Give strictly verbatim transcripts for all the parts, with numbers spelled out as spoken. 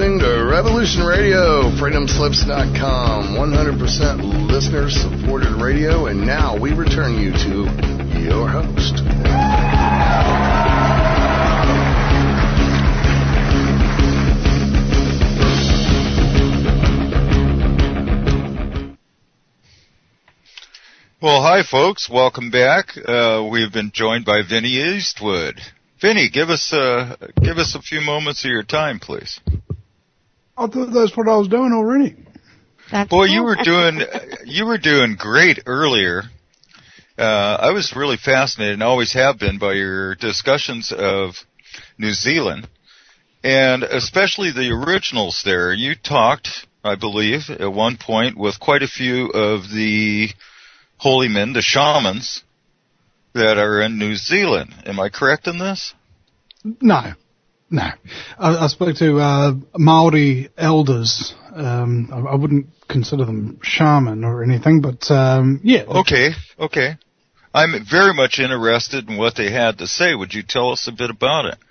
listening to Revolution Radio, freedom slips dot com, one hundred percent listener-supported radio, and now we return you to your host. Well, hi, folks. Welcome back. Uh, we've been joined by Vinny Eastwood. Vinny, give us uh, give us a few moments of your time, please. I thought that's what I was doing already. That's Boy, cool. you were doing you were doing great earlier. Uh, I was really fascinated, and always have been, by your discussions of New Zealand, and especially the originals there. You talked, I believe, at one point with quite a few of the holy men, the shamans, that are in New Zealand. Am I correct in this? No, no. I, I spoke to uh, Maori elders. Um, I, I wouldn't consider them shaman or anything, but um, yeah. Okay, okay. I'm very much interested in what they had to say. Would you tell us a bit about it?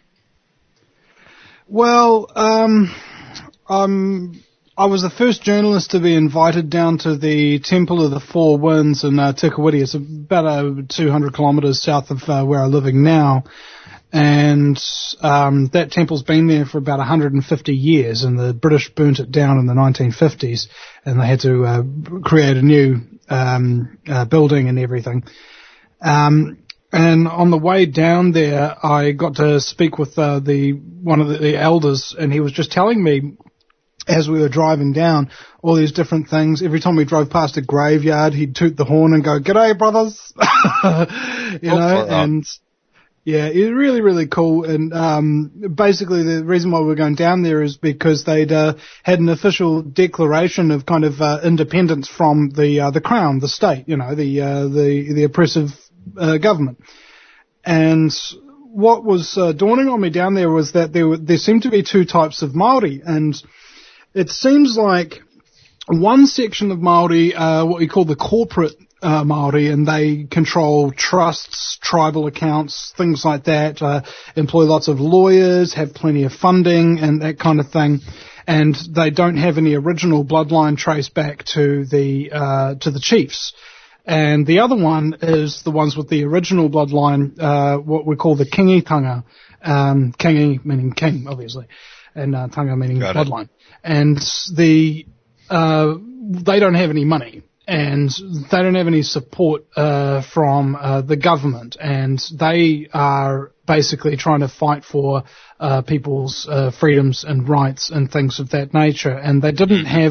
Well, um, I'm... I was the first journalist to be invited down to the Temple of the Four Winds in uh, Tikawiti. It's about uh, two hundred kilometres south of uh, where I'm living now. And um, that temple's been there for about one hundred fifty years, and the British burnt it down in the nineteen fifties, and they had to uh, create a new um, uh, building and everything. Um, and on the way down there, I got to speak with uh, the one of the, the elders, and he was just telling me, as we were driving down, all these different things. Every time we drove past a graveyard, he'd toot the horn and go, "G'day, brothers," you know, and yeah, it's really, really cool. And um, basically, the reason why we're going down there is because they'd uh, had an official declaration of kind of uh, independence from the uh, the crown, the state, you know, the uh, the the oppressive uh, government. And what was uh, dawning on me down there was that there were, there seemed to be two types of Māori, and it seems like one section of Māori are what we call the corporate uh, Māori, and they control trusts, tribal accounts, things like that, uh, employ lots of lawyers, have plenty of funding and that kind of thing, and they don't have any original bloodline traced back to the uh, to the chiefs. And the other one is the ones with the original bloodline, uh, what we call the kingitanga, um, kingi meaning king, obviously, and uh, tanga meaning Got bloodline. It. And the uh, they don't have any money, and they don't have any support uh, from uh, the government, and they are basically trying to fight for uh, people's uh, freedoms and rights and things of that nature. And they didn't have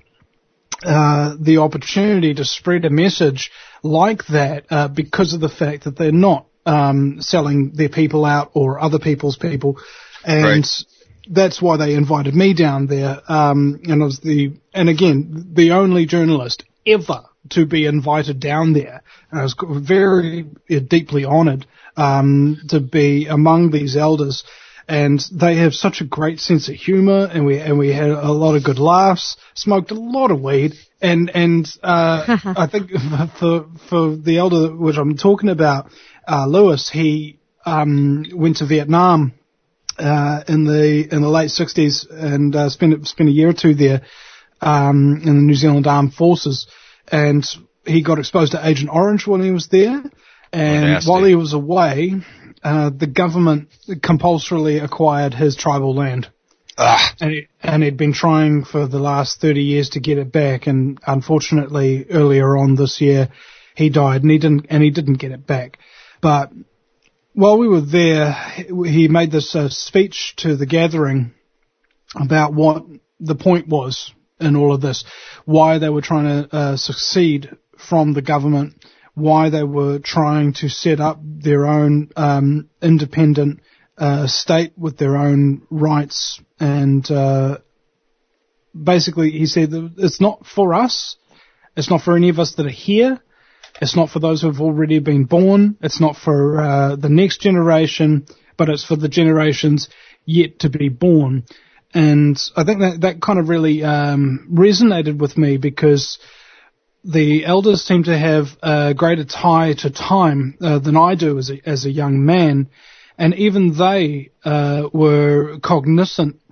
uh, the opportunity to spread a message like that uh, because of the fact that they're not um, selling their people out or other people's people, and right. That's why they invited me down there, um, and I was the, and again, the only journalist ever to be invited down there. And I was very deeply honoured um, to be among these elders, and they have such a great sense of humour, and we and we had a lot of good laughs, smoked a lot of weed, and and uh, I think for for the elder which I'm talking about, uh, Lewis, he um, went to Vietnam. Uh, in the in the late sixties, and uh, spent spent a year or two there um, in the New Zealand Armed Forces, and he got exposed to Agent Orange when he was there. And oh, while he was away, uh, the government compulsorily acquired his tribal land, ah. and he, and he'd been trying for the last thirty years to get it back. And unfortunately, earlier on this year, he died, and he didn't and he didn't get it back, but. While we were there, he made this uh, speech to the gathering about what the point was in all of this, why they were trying to uh, succeed from the government, why they were trying to set up their own um, independent uh, state with their own rights. And uh, basically he said that it's not for us, it's not for any of us that are here. It's not for those who have already been born. It's not for uh, the next generation, but it's for the generations yet to be born. And I think that that kind of really um, resonated with me, because the elders seem to have a greater tie to time uh, than I do as a, as a young man. And even they uh, were cognizant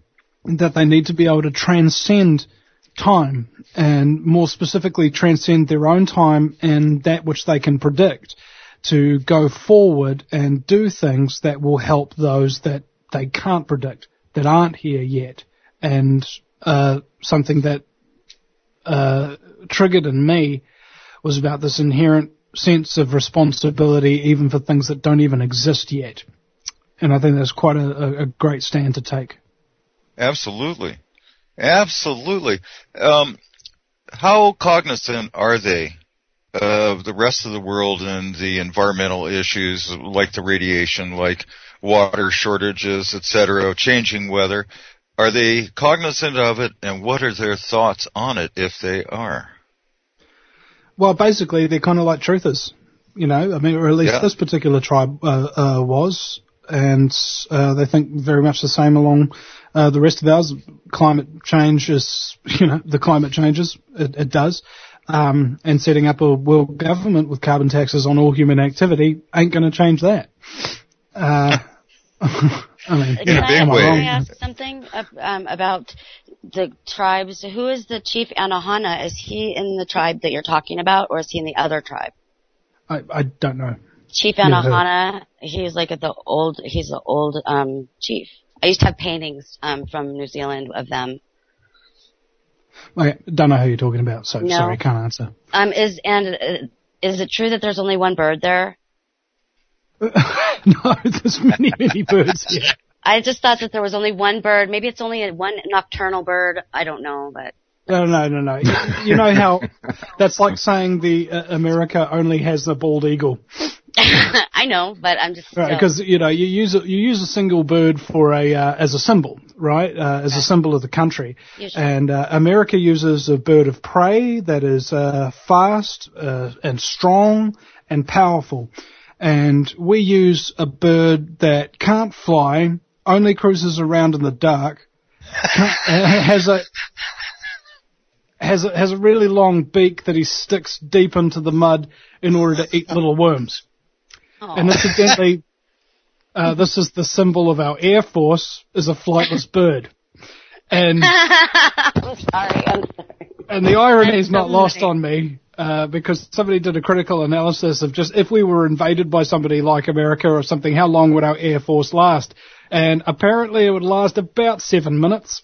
that they need to be able to transcend time, and more specifically transcend their own time and that which they can predict, to go forward and do things that will help those that they can't predict, that aren't here yet. And uh, something that uh, triggered in me was about this inherent sense of responsibility even for things that don't even exist yet. And I think that's quite a, a great stand to take. Absolutely. Absolutely. Um, how cognizant are they of the rest of the world and the environmental issues like the radiation, like water shortages, et cetera, changing weather? Are they cognizant of it, and what are their thoughts on it if they are? Well, basically, they're kind of like truthers, you know, I mean, or at least yeah. this particular tribe uh, uh, was, and uh, they think very much the same along uh, the rest of ours. Climate change is, you know, the climate changes, it, it does, um, and setting up a world government with carbon taxes on all human activity ain't going to change that. Uh, I mean, in a big I, way. Can I ask something um, about the tribes? Who is the chief Anohana? Is he in the tribe that you're talking about, or is he in the other tribe? I, I don't know. Chief Anohana, he's like the old, he's the old um, chief. I used to have paintings um, from New Zealand of them. I don't know who you're talking about, so No. sorry, can't answer. Um, is and uh, is it true that there's only one bird there? No, there's many, many birds here. I just thought that there was only one bird. Maybe it's only a one nocturnal bird. I don't know, but. No, no, no, no. You, you know how that's like saying the uh, America only has the bald eagle. I know, but I'm just Right, because you know you use a, you use a single bird for a uh, as a symbol, right? Uh, as a symbol of the country, Usually. and uh, America uses a bird of prey that is uh, fast uh, and strong and powerful, and we use a bird that can't fly, only cruises around in the dark, has a has a, has a really long beak that he sticks deep into the mud in order to eat little worms. Aww. And incidentally, uh, this is the symbol of our Air Force, is a flightless bird. And I'm sorry, I'm sorry. and the irony is That's not so lost funny. on me, uh, because somebody did a critical analysis of just if we were invaded by somebody like America or something, how long would our Air Force last? And apparently it would last about seven minutes.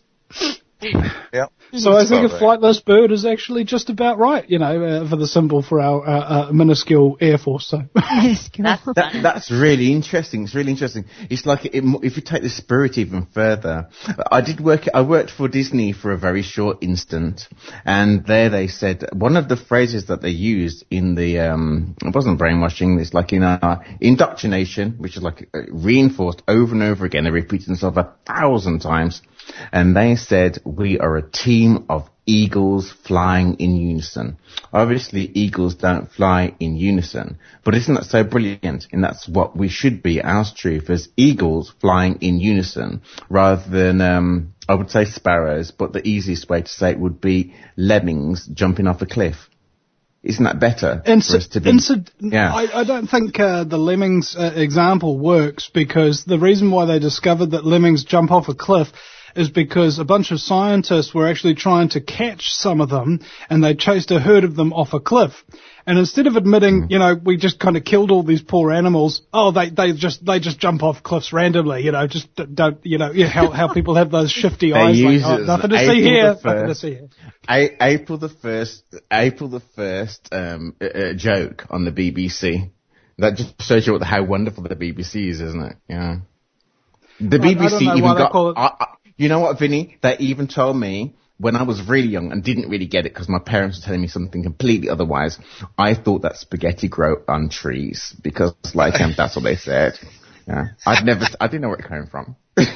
Yeah. So I think a about right. flightless bird is actually just about right, you know, uh, for the symbol for our uh, uh, minuscule Air Force. So. That's That, funny. that's really interesting. It's really interesting. It's like it, if you take the spirit even further. I did work. I worked for Disney for a very short instant, and there they said one of the phrases that they used in the um, it wasn't brainwashing. It's like in uh, indoctrination, which is like uh, reinforced over and over again. They repeated themselves a thousand times, and they said we are a team of eagles flying in unison. Obviously, eagles don't fly in unison, but isn't that so brilliant? And that's what we should be, as truth, as eagles flying in unison, rather than, um, I would say sparrows, but the easiest way to say it would be lemmings jumping off a cliff. Isn't that better Inci- for us to be? inci- Yeah. I, I don't think uh, the lemmings uh, example works, because the reason why they discovered that lemmings jump off a cliff is because a bunch of scientists were actually trying to catch some of them, and they chased a herd of them off a cliff. And instead of admitting, you know, we just kind of killed all these poor animals, oh, they they just they just jump off cliffs randomly, you know, just don't, you know, yeah, how how people have those shifty They eyes, use like, it oh, as nothing to April see the here, first. nothing to see here. A- April the first, April the first um, uh, uh, joke on the B B C. That just shows you what, how wonderful the B B C is, isn't it? Yeah. The Right, I don't B B C know why even they got. call it- I, I, you know what, Vinny? They even told me when I was really young and didn't really get it because my parents were telling me something completely otherwise. I thought that spaghetti grow on trees because, like, um, that's what they said. Yeah. I'd never. I didn't know where it came from.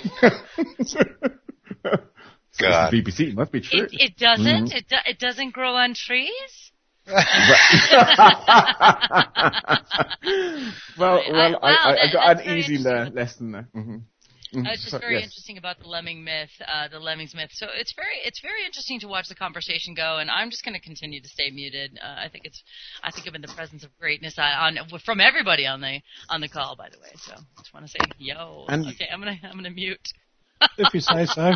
So it's God. the B B C. It must be true. It, it doesn't. Mhm. It do, it doesn't grow on trees. well, well, I- I, wow, I, I that- got that's an very easy interesting. le- lesson there. Mm-hmm. Mm-hmm. Uh, it's just So, very yes. interesting about the lemming myth, uh, the lemmings myth. So it's very, it's very interesting to watch the conversation go. And I'm just going to continue to stay muted. Uh, I think it's, I think I'm in the presence of greatness on, on from everybody on the on the call. By the way, so I just want to say yo. And- okay, I'm gonna I'm gonna mute. if you say so.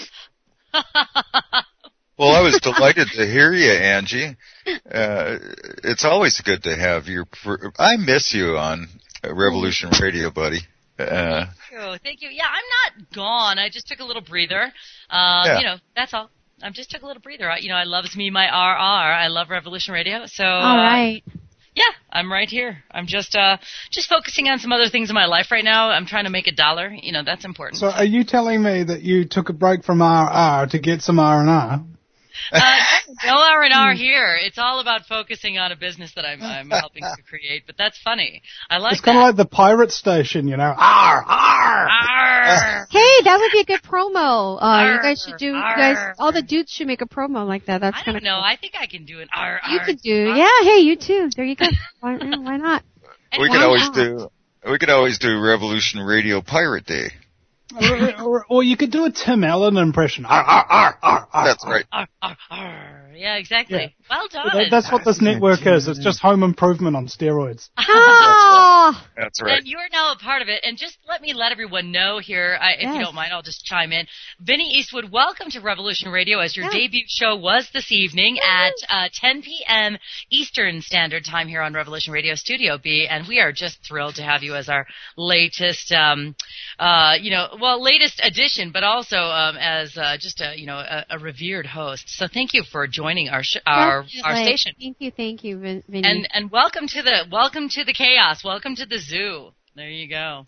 Well, I was delighted to hear you, Angie. Uh, it's always good to have your. Pr- I miss you on Revolution Radio, buddy. Uh, Thank you. Thank you. Yeah, I'm not gone. I just took a little breather. Um, Yeah. You know, that's all. I just took a little breather. I, you know, I loves me my R R. I love Revolution Radio. So, All right. uh, yeah, I'm right here. I'm just uh, just focusing on some other things in my life right now. I'm trying to make a dollar. You know, that's important. So are you telling me that you took a break from R R to get some R and R? Uh, no R and R here. It's all about focusing on a business that I'm, I'm helping to create. But that's funny. I like It's kind of that. like the pirate station, you know. R, R. Arr! Hey, that would be a good promo. Uh, you Arr, guys should do. You arr. guys, all the dudes should make a promo like that. That's I kind don't of know. cool. I think I can do an R. You R, could do. R. Yeah. Hey, you too. There you go. Why, why not? we could why always not? do. We could always do Revolution Radio Pirate Day. or, or, or you could do a Tim Allen impression. R, R, R, R, R. That's right. Arr, arr, arr. Yeah, exactly. Yeah. Well done. That- That's what this network is. It's just home improvement on steroids. Ah, That's right. And you're now a part of it. And just let me let everyone know here, I, if Yes. you don't mind, I'll just chime in. Vinny Eastwood, welcome to Revolution Radio, as your Yeah. debut show was this evening at uh, ten p.m. Eastern Standard Time here on Revolution Radio Studio B. And we are just thrilled to have you as our latest, um, uh, you know, well, latest addition, but also um, as uh, just a, you know, a, a revered host. So thank you for joining our sh- our our definitely. station. Thank you, thank you, Vin- Vinny. And and welcome to the welcome to the chaos. Welcome to the zoo. There you go.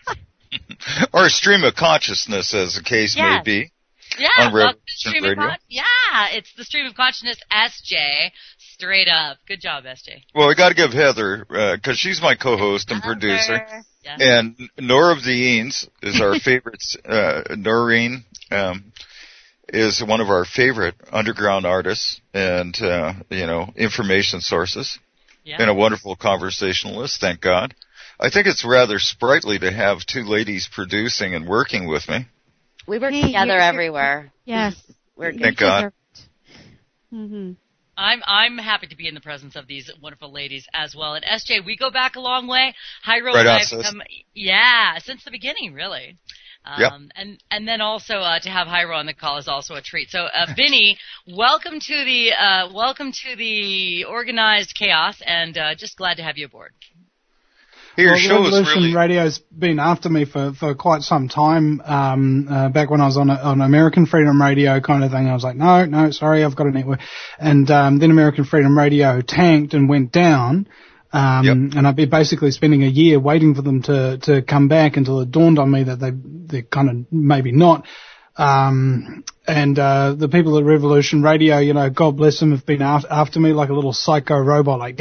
Or stream of consciousness, as the case may Yes. be. Yeah, On welcome to Revolution stream of Radio. con- yeah, it's the stream of consciousness. S J, straight up. Good job, S J. Well, we got to give Heather, because she's my co-host and producer. Yeah. And Nora of the Eanes is our favorite. Uh, Noreen um, is one of our favorite underground artists and, uh, you know, information sources. Yeah. And a wonderful conversationalist, thank God. I think it's rather sprightly to have two ladies producing and working with me. We work Hey, together you're- everywhere. yes. We're You Thank God. deserve it. Mhm. I'm I'm happy to be in the presence of these wonderful ladies as well. And S J, we go back a long way. Hyro Right and on, I have sis. come, yeah, since the beginning, really. Um, Yep. And and then also uh, to have Hyro on the call is also a treat. So, uh, Vinny, welcome to the uh, welcome to the organized chaos, and uh, just glad to have you aboard. Your Well, show is Revolution really. Radio's been after me for, for quite some time. Um, uh, back when I was on a, on American Freedom Radio kind of thing, I was like, no, no, sorry, I've got a network. And um, then American Freedom Radio tanked and went down. Um, Yep. And I've been basically spending a year waiting for them to, to come back until it dawned on me that they they're kind of maybe not. Um, and uh, the people at Revolution Radio, you know, God bless them, have been out, after me like a little psycho robot, like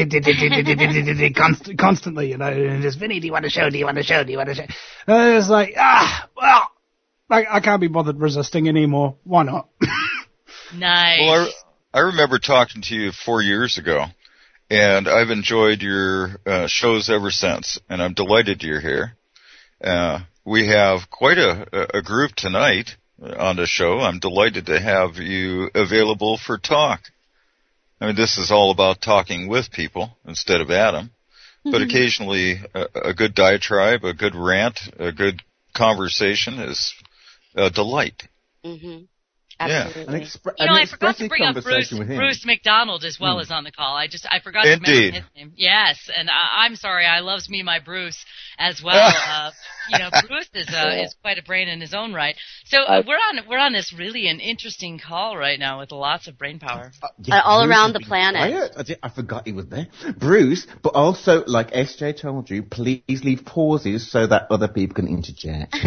const- constantly, you know, and just, Vinny, do you want a show? Do you want a show? Do you want a show? And it's like, ah, well, I, I can't be bothered resisting anymore. Why not? Nice. Well, I, I remember talking to you four years ago, and I've enjoyed your uh, shows ever since, and I'm delighted you're here. Uh, we have quite a, a group tonight on the show. I'm delighted to have you available for talk. I mean, this is all about talking with people instead of at them, but occasionally a, a good diatribe, a good rant, a good conversation is a delight. Mm-hmm. Yeah. Absolutely. An, expre- You know, an I forgot to expressive bring up Bruce, conversation with him. Bruce McDonald as well Hmm. as on the call. I just I forgot to Indeed. mention his name. Yes, and I, I'm sorry. I loves me my Bruce as well. uh, you know, Bruce is uh, is quite a brain in his own right. So uh, we're on we're on this really an interesting call right now with lots of brain power. Uh, yeah, Uh, all Bruce around has the been planet. quiet. I, did, I forgot he was there. Bruce, but also, like S J told you, please leave pauses so that other people can interject.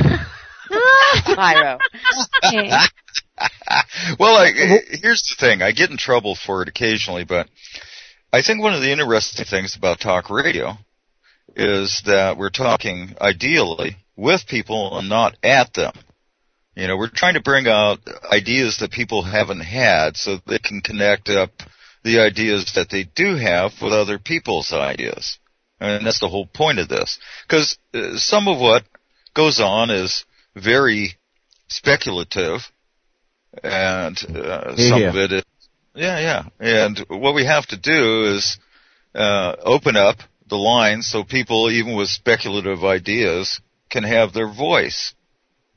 Pyro. Okay. Well, I, here's the thing. I get in trouble for it occasionally, but I think one of the interesting things about talk radio is that we're talking ideally with people and not at them. You know, we're trying to bring out ideas that people haven't had so they can connect up the ideas that they do have with other people's ideas. And that's the whole point of this. Because uh, some of what goes on is very speculative, and uh, Hear, some hear. of it is, yeah, yeah. And what we have to do is uh, open up the lines so people, even with speculative ideas, can have their voice.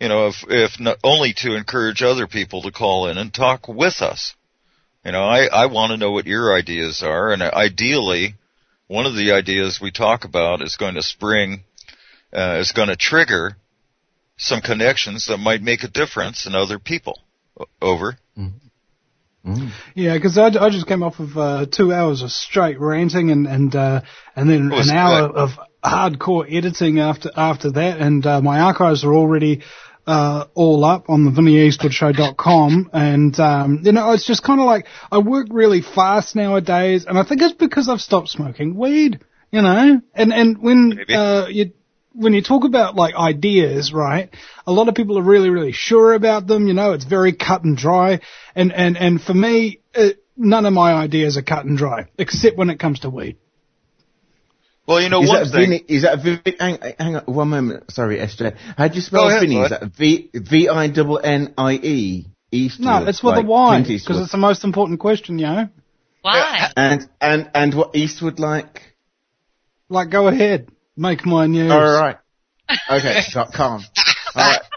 you know, if, if not only to encourage other people to call in and talk with us. You know, I, I want to know what your ideas are, and ideally, one of the ideas we talk about is going to spring, uh, is going to trigger some connections that might make a difference in other people. Over. Mm-hmm. Mm. Yeah, because I, I just came off of uh, two hours of straight ranting and and uh, and then an hour good. of hardcore editing after after that, and uh, my archives are already uh, all up on the vinny eastwood show dot com, and um, you know, it's just kind of like I work really fast nowadays, and I think it's because I've stopped smoking weed, you know, and and when uh, you. When you talk about, like, ideas, right, a lot of people are really, really sure about them, you know, it's very cut and dry, and, and, and for me, it, none of my ideas are cut and dry, except when it comes to weed. Well, you know, is one that thing... Vinny, is that Vinny, hang, hang on, one moment, sorry, S J. How do you spell ahead, Vinny? Is that V, V I N N I E? Eastwood? No, it's with like a Y, because it's the most important question, you know. Why? And, and, and what Eastwood like? Like, go ahead, make my news. All right. Okay, dot com. All right.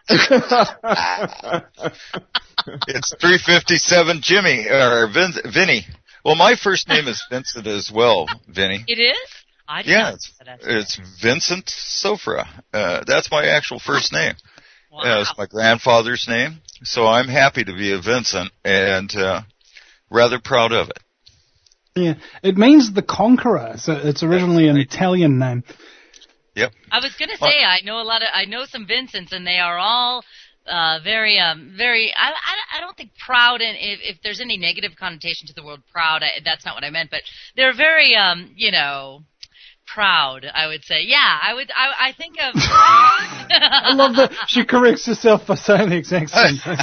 It's three fifty-seven Jimmy, or Vin, Vinny. Well, my first name is Vincent as well, Vinny. It is? I did yeah, not it's, know that. it's Vincent Sofra. Uh, that's my actual first name. Wow. Uh, it's my grandfather's name, so I'm happy to be a Vincent and uh, rather proud of it. Yeah, it means the conqueror, so it's originally an Italian name. Yep. I was gonna say I know a lot of I know some Vincents, and they are all uh, very um very. I, I I don't think proud, and if if there's any negative connotation to the word proud, I, that's not what I meant. But they're very um you know proud. I would say yeah. I would I I think of. I love that she corrects herself by saying the exact same thing.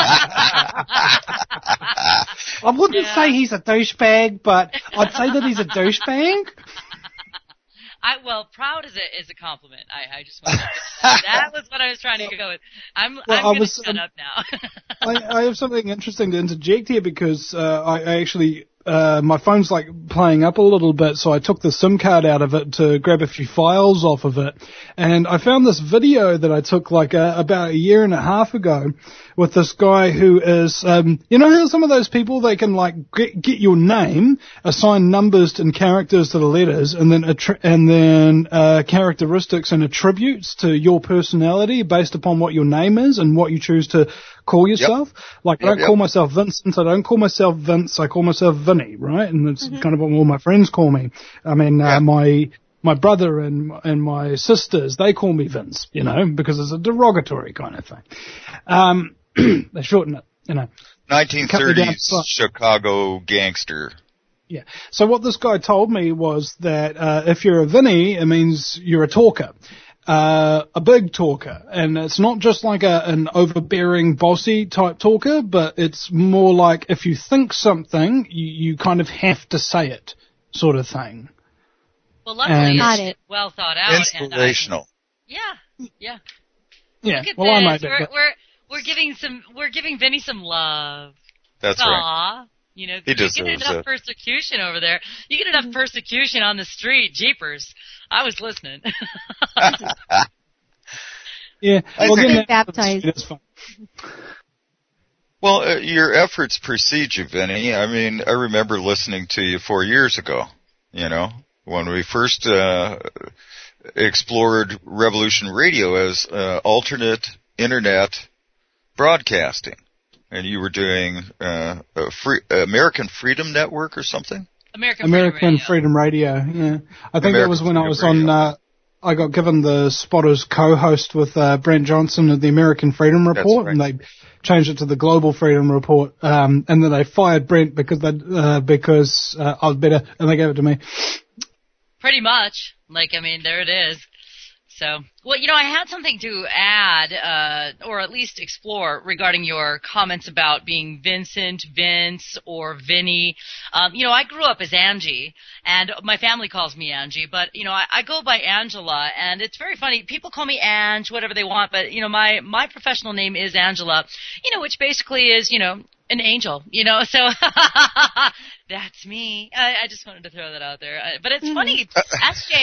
I wouldn't Yeah. say he's a douchebag, but I'd say that he's a douchebag. I well, proud is a is a compliment. I I just want to, that was what I was trying to go with. I'm Well, I'm I going to was, shut um, up now. I, I have something interesting to interject here because uh, I, I actually uh, my phone's like playing up a little bit, so I took the SIM card out of it to grab a few files off of it, and I found this video that I took like a, about a year and a half ago with this guy who is, um, you know how some of those people, they can like get, get your name, assign numbers and characters to the letters, and then attri- and then uh, characteristics and attributes to your personality based upon what your name is and what you choose to call yourself. Yep. Like, I don't yep, call yep. myself Vincent, I don't call myself Vince, I call myself Vinny, right? And that's mm-hmm. kind of what all my friends call me. I mean, uh, yep. my my brother and and my sisters, they call me Vince, you know, because it's a derogatory kind of thing. Um, they shorten it, you know. nineteen thirties Chicago gangster. Yeah. So what this guy told me was that uh, if you're a Vinny, it means you're a talker. Uh, a big talker, and it's not just like a, an overbearing, bossy type talker, but it's more like if you think something, you, you kind of have to say it, sort of thing. Well, luckily it's it. well thought out. Inspirational. And, uh, yeah, yeah. Yeah. Look at well, this. I might we're, we're we're giving some we're giving Vinny some love. That's Aww. right. You know, he you deserves get enough it. persecution over there. You get enough persecution on the street. Jeepers. I was listening. yeah. Well, getting baptized. It's fun. Well, uh, your efforts precede you, Vinny. I mean, I remember listening to you four years ago, you know, when we first uh, explored Revolution Radio as uh, alternate internet broadcasting. And you were doing uh, a free, uh, American Freedom Network or something? American, American Freedom Radio. Freedom Radio, yeah. I think American that was when Freedom I was Radio. on, uh, I got given the spot as co-host with uh, Brent Johnson of the American Freedom Report, right. and they changed it to the Global Freedom Report, um, and then they fired Brent because they, uh, because uh, I was better, and they gave it to me. Pretty much. Like, I mean, there it is. So, well, you know, I had something to add, uh, or at least explore regarding your comments about being Vincent, Vince, or Vinny. Um, you know, I grew up as Angie, and my family calls me Angie, but, you know, I, I go by Angela, and it's very funny. People call me Ange, whatever they want, but, you know, my, my professional name is Angela, you know, which basically is, you know, an angel, you know, so that's me. I, I just wanted to throw that out there. Uh, but it's funny, S J,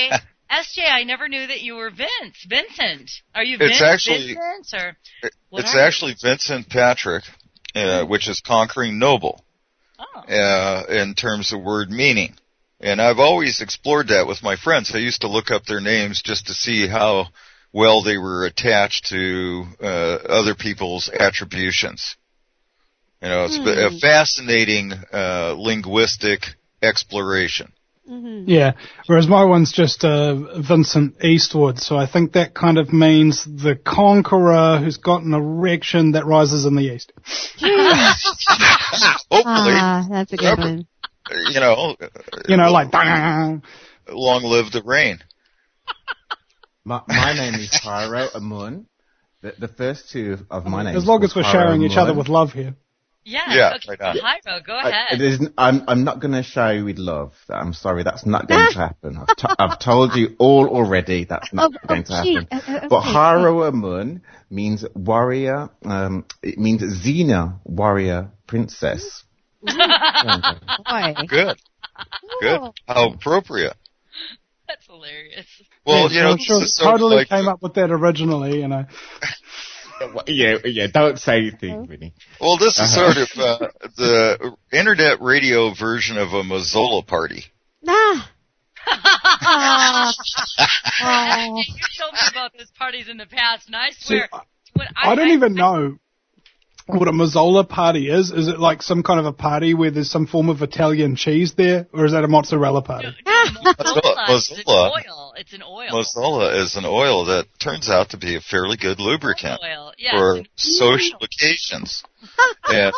S J, I never knew that you were Vince. Vincent. Are you It's Vince? actually- Vincent? Or what It's are you? actually Vincent Patrick, uh, which is conquering noble, Oh. uh, in terms of word meaning. And I've always explored that with my friends. I used to look up their names just to see how well they were attached to uh, other people's attributions. You know, it's a fascinating uh, linguistic exploration. Mm-hmm. Yeah, whereas my one's just uh, Vincent Eastwood, so I think that kind of means the conqueror who's got an erection that rises in the east. Hopefully, Ah, that's a good Remember- one. you know, You know, like, "Dang." long live the reign. My, my name is Hiro Amun. The, the first two of my names. as long as we're sharing each other with love here. Yeah. Yeah, okay. right on. Hyro, go I, ahead. it isn't, I'm, I'm not going to shower you with love. I'm sorry, that's not going to happen. I've, t- I've told you all already, that's not Oh, going to oh, gee, happen. uh, uh, But okay. Hiro Amun means warrior, um, it means Xena, warrior princess. Boy. Good, good. How appropriate. That's hilarious. Well, Yeah, you know, I'm sure this is sort of totally like, came up with that originally, you know. Yeah, yeah, don't say anything, Vinny. well, this is Uh-huh. sort of uh, the internet radio version of a Mazzola party. Ah. Ah. Hey, Oh. you told me about those parties in the past, and I See, swear, I, when I don't even know what a Mazzola party is. Is it like some kind of a party where there's some form of Italian cheese there, or is that a mozzarella party? No, Mazzola. It's an Mazzola. oil. It's an oil. Mazzola is an oil that turns out to be a fairly good lubricant Oil. Yeah, for it's an social occasions. And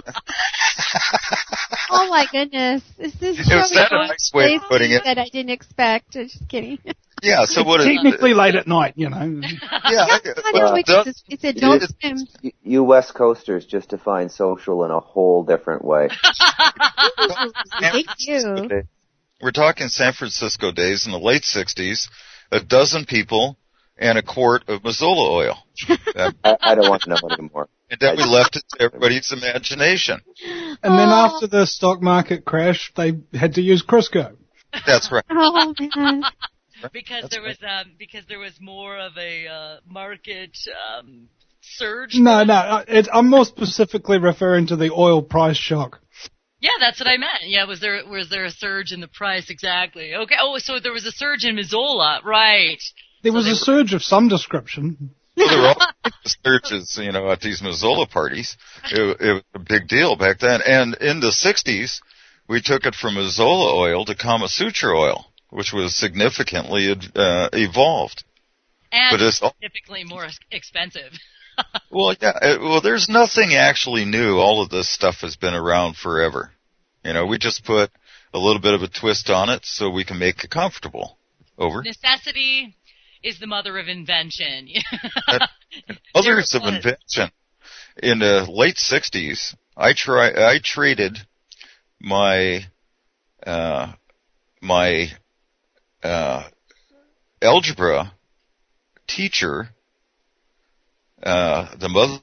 Oh my goodness. This is Is that a showing nice way of places putting it? that I didn't expect. I'm just kidding. yeah, so what it, Technically late at night, you know. yeah, I know well, it's, does- it's, it's adult it- swim. You, you West Coasters just define social in a whole different way. Thank you. we're talking San Francisco days in the late sixties, a dozen people and a quart of Mazzola oil. Uh, I, I don't want to know anymore. and then we left it to everybody's imagination. And then Oh. after the stock market crash, they had to use Crisco. That's right. Oh man. because That's there was um because there was more of a uh, market um surge. No, no, uh, it, I'm more specifically referring to the oil price shock. Yeah, that's what I meant. Yeah, was there was there a surge in the price exactly? Okay. Oh, so there was a surge in Mazzola, right? There So was they a were- surge of some description. Well, there were all searches, you know, at these Mazzola parties. It, it was a big deal back then. And in the sixties, we took it from Mazzola oil to Kama Sutra oil, which was significantly uh, evolved. And But it's all- typically more ex- expensive. Well, yeah. It, well, there's nothing actually new. All of this stuff has been around forever. You know, we just put a little bit of a twist on it so we can make it comfortable. Over. Necessity is the mother of invention. Others of There it was. invention. In the late sixties, I try, I traded my, uh, my, uh, algebra teacher, uh, the mother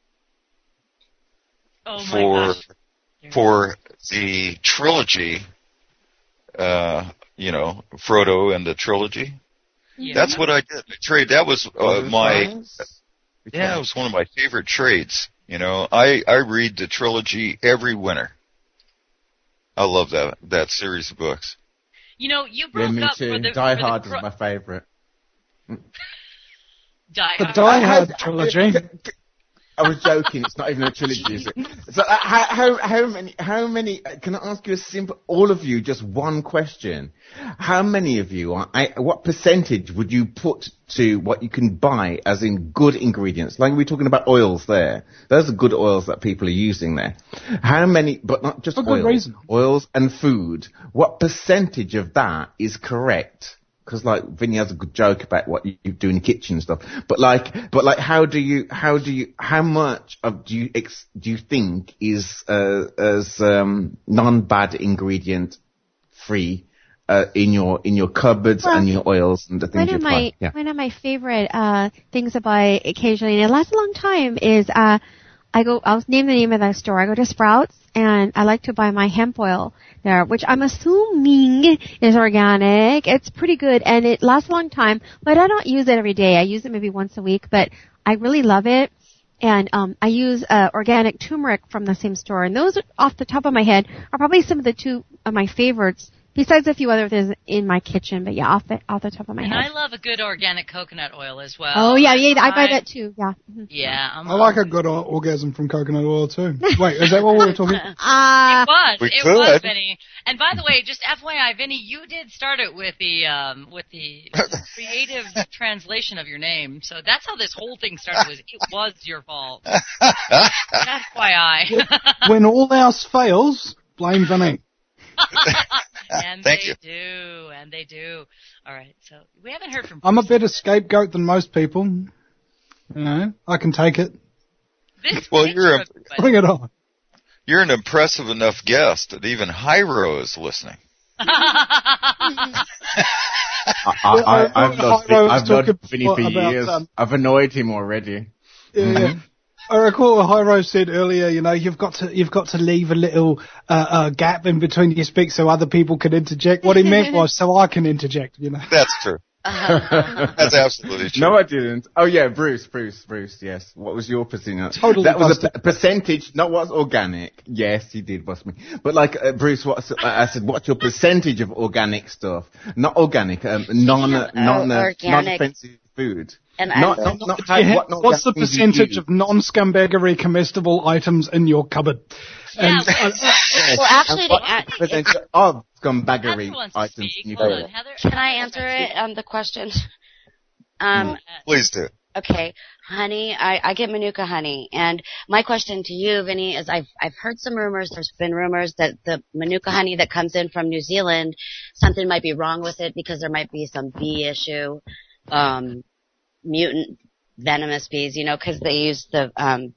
Oh my for, gosh. for the trilogy, uh, you know, Frodo and the trilogy. Yeah. That's what I did. I trade. That was uh, my. Which Yeah, it one? was one of my favorite trades. You know, I, I read the trilogy every winter. I love that that series of books. You know, you Yeah, broke me up too. for the Die for the Hard is cro- my favourite. Die The Hard. Die Hard trilogy. I was joking. It's not even a trilogy, is it? So, uh, how, how, how many? How many? uh, Can I ask you a simple? All of you, just one question. How many of you? Are, I, what percentage would you put to what you can buy, as in good ingredients? Like we're talking about oils there. Those are good oils that people are using there. How many? But not just For good oils. reason. Oils and food. What percentage of that is correct? Because like Vinny has a good joke about what you do in the kitchen and stuff, but like, but like, how do you, how do you, how much of do you ex, do you think is uh, as um, non-bad ingredient free uh, in your in your cupboards Well, and your oils and the things One you of apply? my Yeah. one of my favorite uh, things to buy occasionally, and it lasts a long time, is uh, I go, I'll name the name of that store. I go to Sprouts and I like to buy my hemp oil there, which I'm assuming is organic. It's pretty good and it lasts a long time, but I don't use it every day. I use it maybe once a week, but I really love it. And um I use uh, organic turmeric from the same store. And those, off the top of my head, are probably some of the two of my favorites, besides a few other things in my kitchen. But yeah, off the off the top of my and head. I love a good organic coconut oil as well. Oh yeah, yeah, I buy I- that too. Yeah. Mhm. Yeah. I'm I like a good or- orgasm from coconut oil too. Wait, is that what we were talking? Ah, It was. We it could. was, Vinny. And by the way, just F Y I, Vinny, you did start it with the um, with the creative translation of your name. So that's how this whole thing started. Was it was your fault? F Y I. When all else fails, blame Vinny. And Thank they you. do, and they do. All right, so we haven't heard from. I'm a Bruce better yet. scapegoat than most people. You know, I can take it. This Well, picture you're a- of you, Bring it on. You're an impressive enough guest that even Hyro is listening. I, I, I, I've not, I was I've not talking Vinny for about, years. um, I've annoyed him already. Yeah, yeah. I recall what Hyro said earlier, you know, you've got to you've got to leave a little uh, uh, gap in between your speaks so other people can interject. What he meant was so I can interject, you know. That's true. That's absolutely true. No, I didn't. Oh yeah, Bruce, Bruce, Bruce. Yes. What was your percentage? Totally That was a busted. p- percentage, not what's organic. Yes, he did bust me. But like uh, Bruce, what's I said? What's your percentage of organic stuff? Not organic, um, non of, uh, non uh, organic- non-offensive food. And Not, I- not, not, Do you how- ha- what not what's the things you percentage use. of non-scumbaggery comestible items in your cupboard? And, Yeah, uh, Yes. Well, actually, And what to add- percentage of Heather scumbaggery wants to items speak. in your Hold cupboard? on, Heather. Can I answer it? Um, the question. Um, Please do. okay, honey, I, I get Manuka honey, and my question to you, Vinny, is I've I've heard some rumors. There's been rumors that the Manuka honey that comes in from New Zealand, something might be wrong with it because there might be some bee issue, um, mutant venomous bees, you know, because they use the um,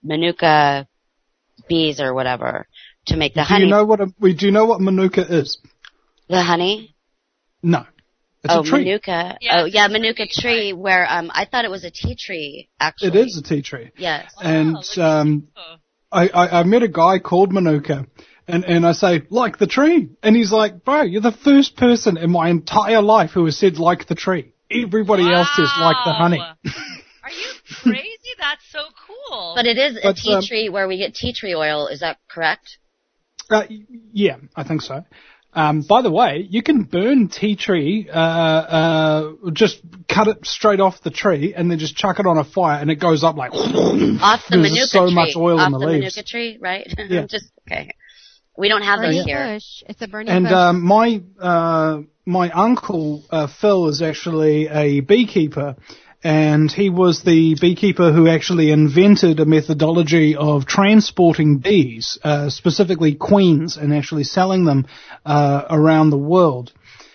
Manuka bees or whatever to make the do honey. you know what a, we do you know what Manuka is? The honey. No, it's oh, a tree. Manuka. Yeah, oh, it's yeah, a Manuka tree, tree. Where um, I thought it was a tea tree. Actually, It is a tea tree. Yes. And Oh, look at um, you. I, I, I met a guy called Manuka, and, and I say, like the tree. And he's like, bro, you're the first person in my entire life who has said like the tree. Everybody else says like the honey. Wow. Are you crazy? That's so cool. But it is a But, tea um, tree where we get tea tree oil. Is that correct? Uh, yeah, I think so. Um, by the way, you can burn tea tree, uh, uh, just cut it straight off the tree and then just chuck it on a fire and it goes up like, Off the There's Manuka so tree. much oil Off in the the leaves. Manuka tree, right? Yeah. Just okay. We don't have those burning here. bush. It's a burning And bush. um, my uh, my uncle uh, Phil is actually a beekeeper, and he was the beekeeper who actually invented a methodology of transporting bees, uh, specifically queens, and actually selling them uh, around the world.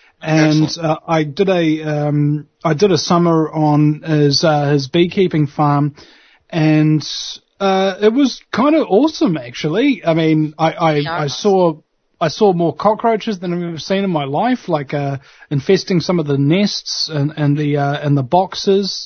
And uh, I did a um, I did a summer on his uh, his beekeeping farm, and uh, it was kind of awesome actually. I mean, I I, I saw I saw more cockroaches than I've ever seen in my life, like uh, infesting some of the nests and and the uh, and the boxes,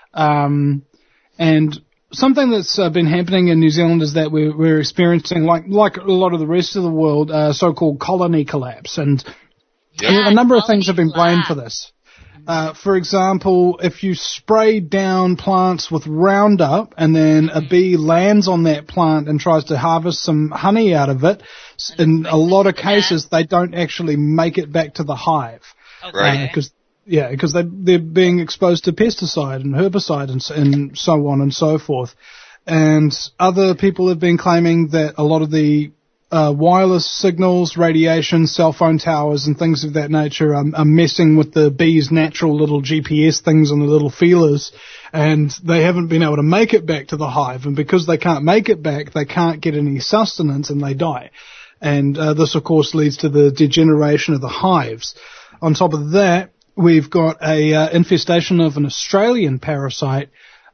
um, and something that's uh, been happening in New Zealand is that we're we're experiencing, like like a lot of the rest of the world, uh, so-called colony collapse, and Yeah, a number of colony things have been blamed for collapse. this. Uh, for example, if you spray down plants with Roundup and then a bee lands on that plant and tries to harvest some honey out of it, s- in a lot of cases they don't actually make it back to the hive. Okay. Right. Because yeah, because they they're being exposed to pesticide and herbicide and, s- and so on and so forth. And other people have been claiming that a lot of the uh, wireless signals, radiation, cell phone towers, and things of that nature are, are messing with the bees' natural little G P S things and the little feelers, and they haven't been able to make it back to the hive. And because they can't make it back, they can't get any sustenance and they die. And uh, this, of course, leads to the degeneration of the hives. On top of that, we've got a uh, infestation of an Australian parasite,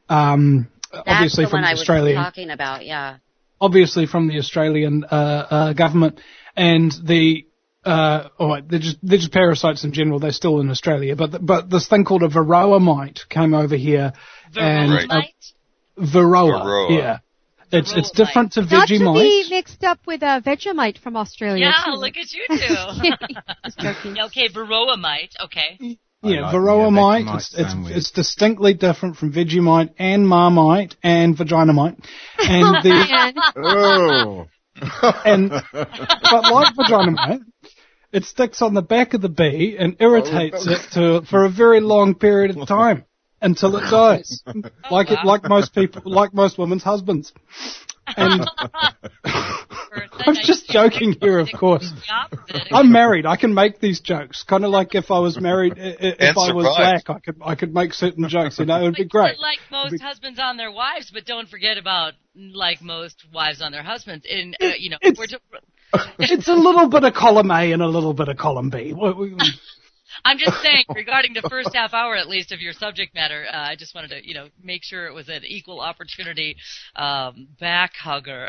um, That's obviously the from one the I was Australian. talking about. Yeah. obviously from the Australian uh, uh, government, and the uh, all right, they're just they're just parasites in general. They're still in Australia, but th- but this thing called a varroa mite came over here, and Right. uh, varroa, Varroa. yeah, It's it's Varroa different to Not to Vegemite. be mixed up with a Vegemite from Australia. Yeah, too. look at you two. Just joking. Yeah, okay, Varroa mite. Okay. Yeah, like Varroa me a mite. Vegemite It's, it's sandwich. it's distinctly different from Vegemite and Marmite and Vaginamite. And the And Oh. and but like Vaginamite, it sticks on the back of the bee and irritates it to for a very long period of time until it dies. Like it, like most people, like most women's husbands. And I'm just joking here, of course. I'm married. I can make these jokes. Kind of like if I was married, i- i- if And I was survive. black, I could I could make certain jokes. You know, it would be great. Like most husbands on their wives, but don't forget about like most wives on their husbands. In uh, you know, It's- we're to, It's a little bit of column A and a little bit of column B. We- we- I'm just saying, regarding the first half hour at least of your subject matter, uh, I just wanted to, you know, make sure it was an equal opportunity um, back hugger.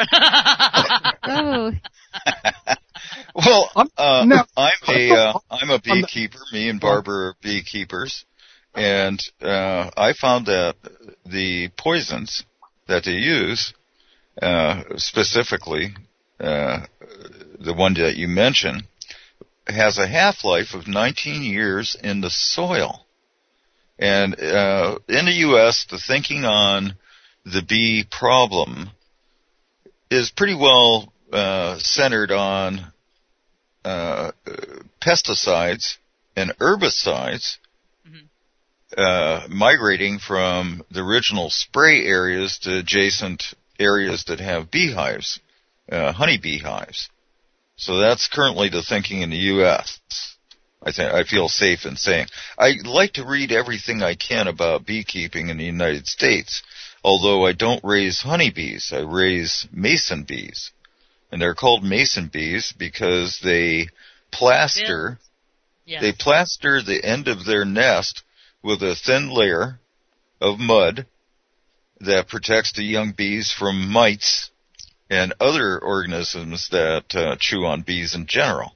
oh, Well, I'm- uh, no. I'm a uh, I'm a I'm the- beekeeper. Me and Barbara are beekeepers, and uh, I found that the poisons that they use, uh, specifically uh, the one that you mentioned, has a half-life of nineteen years in the soil. And uh, in the U S, the thinking on the bee problem is pretty well uh, centered on uh, pesticides and herbicides Mhm. uh, migrating from the original spray areas to adjacent areas that have beehives, uh, honey beehives. So that's currently the thinking in the U S. I think I feel safe in saying. I like to read everything I can about beekeeping in the United States, although I don't raise honeybees. I raise mason bees. And they're called mason bees because they plaster, Yes. they plaster the end of their nest with a thin layer of mud that protects the young bees from mites and other organisms that uh, chew on bees in general.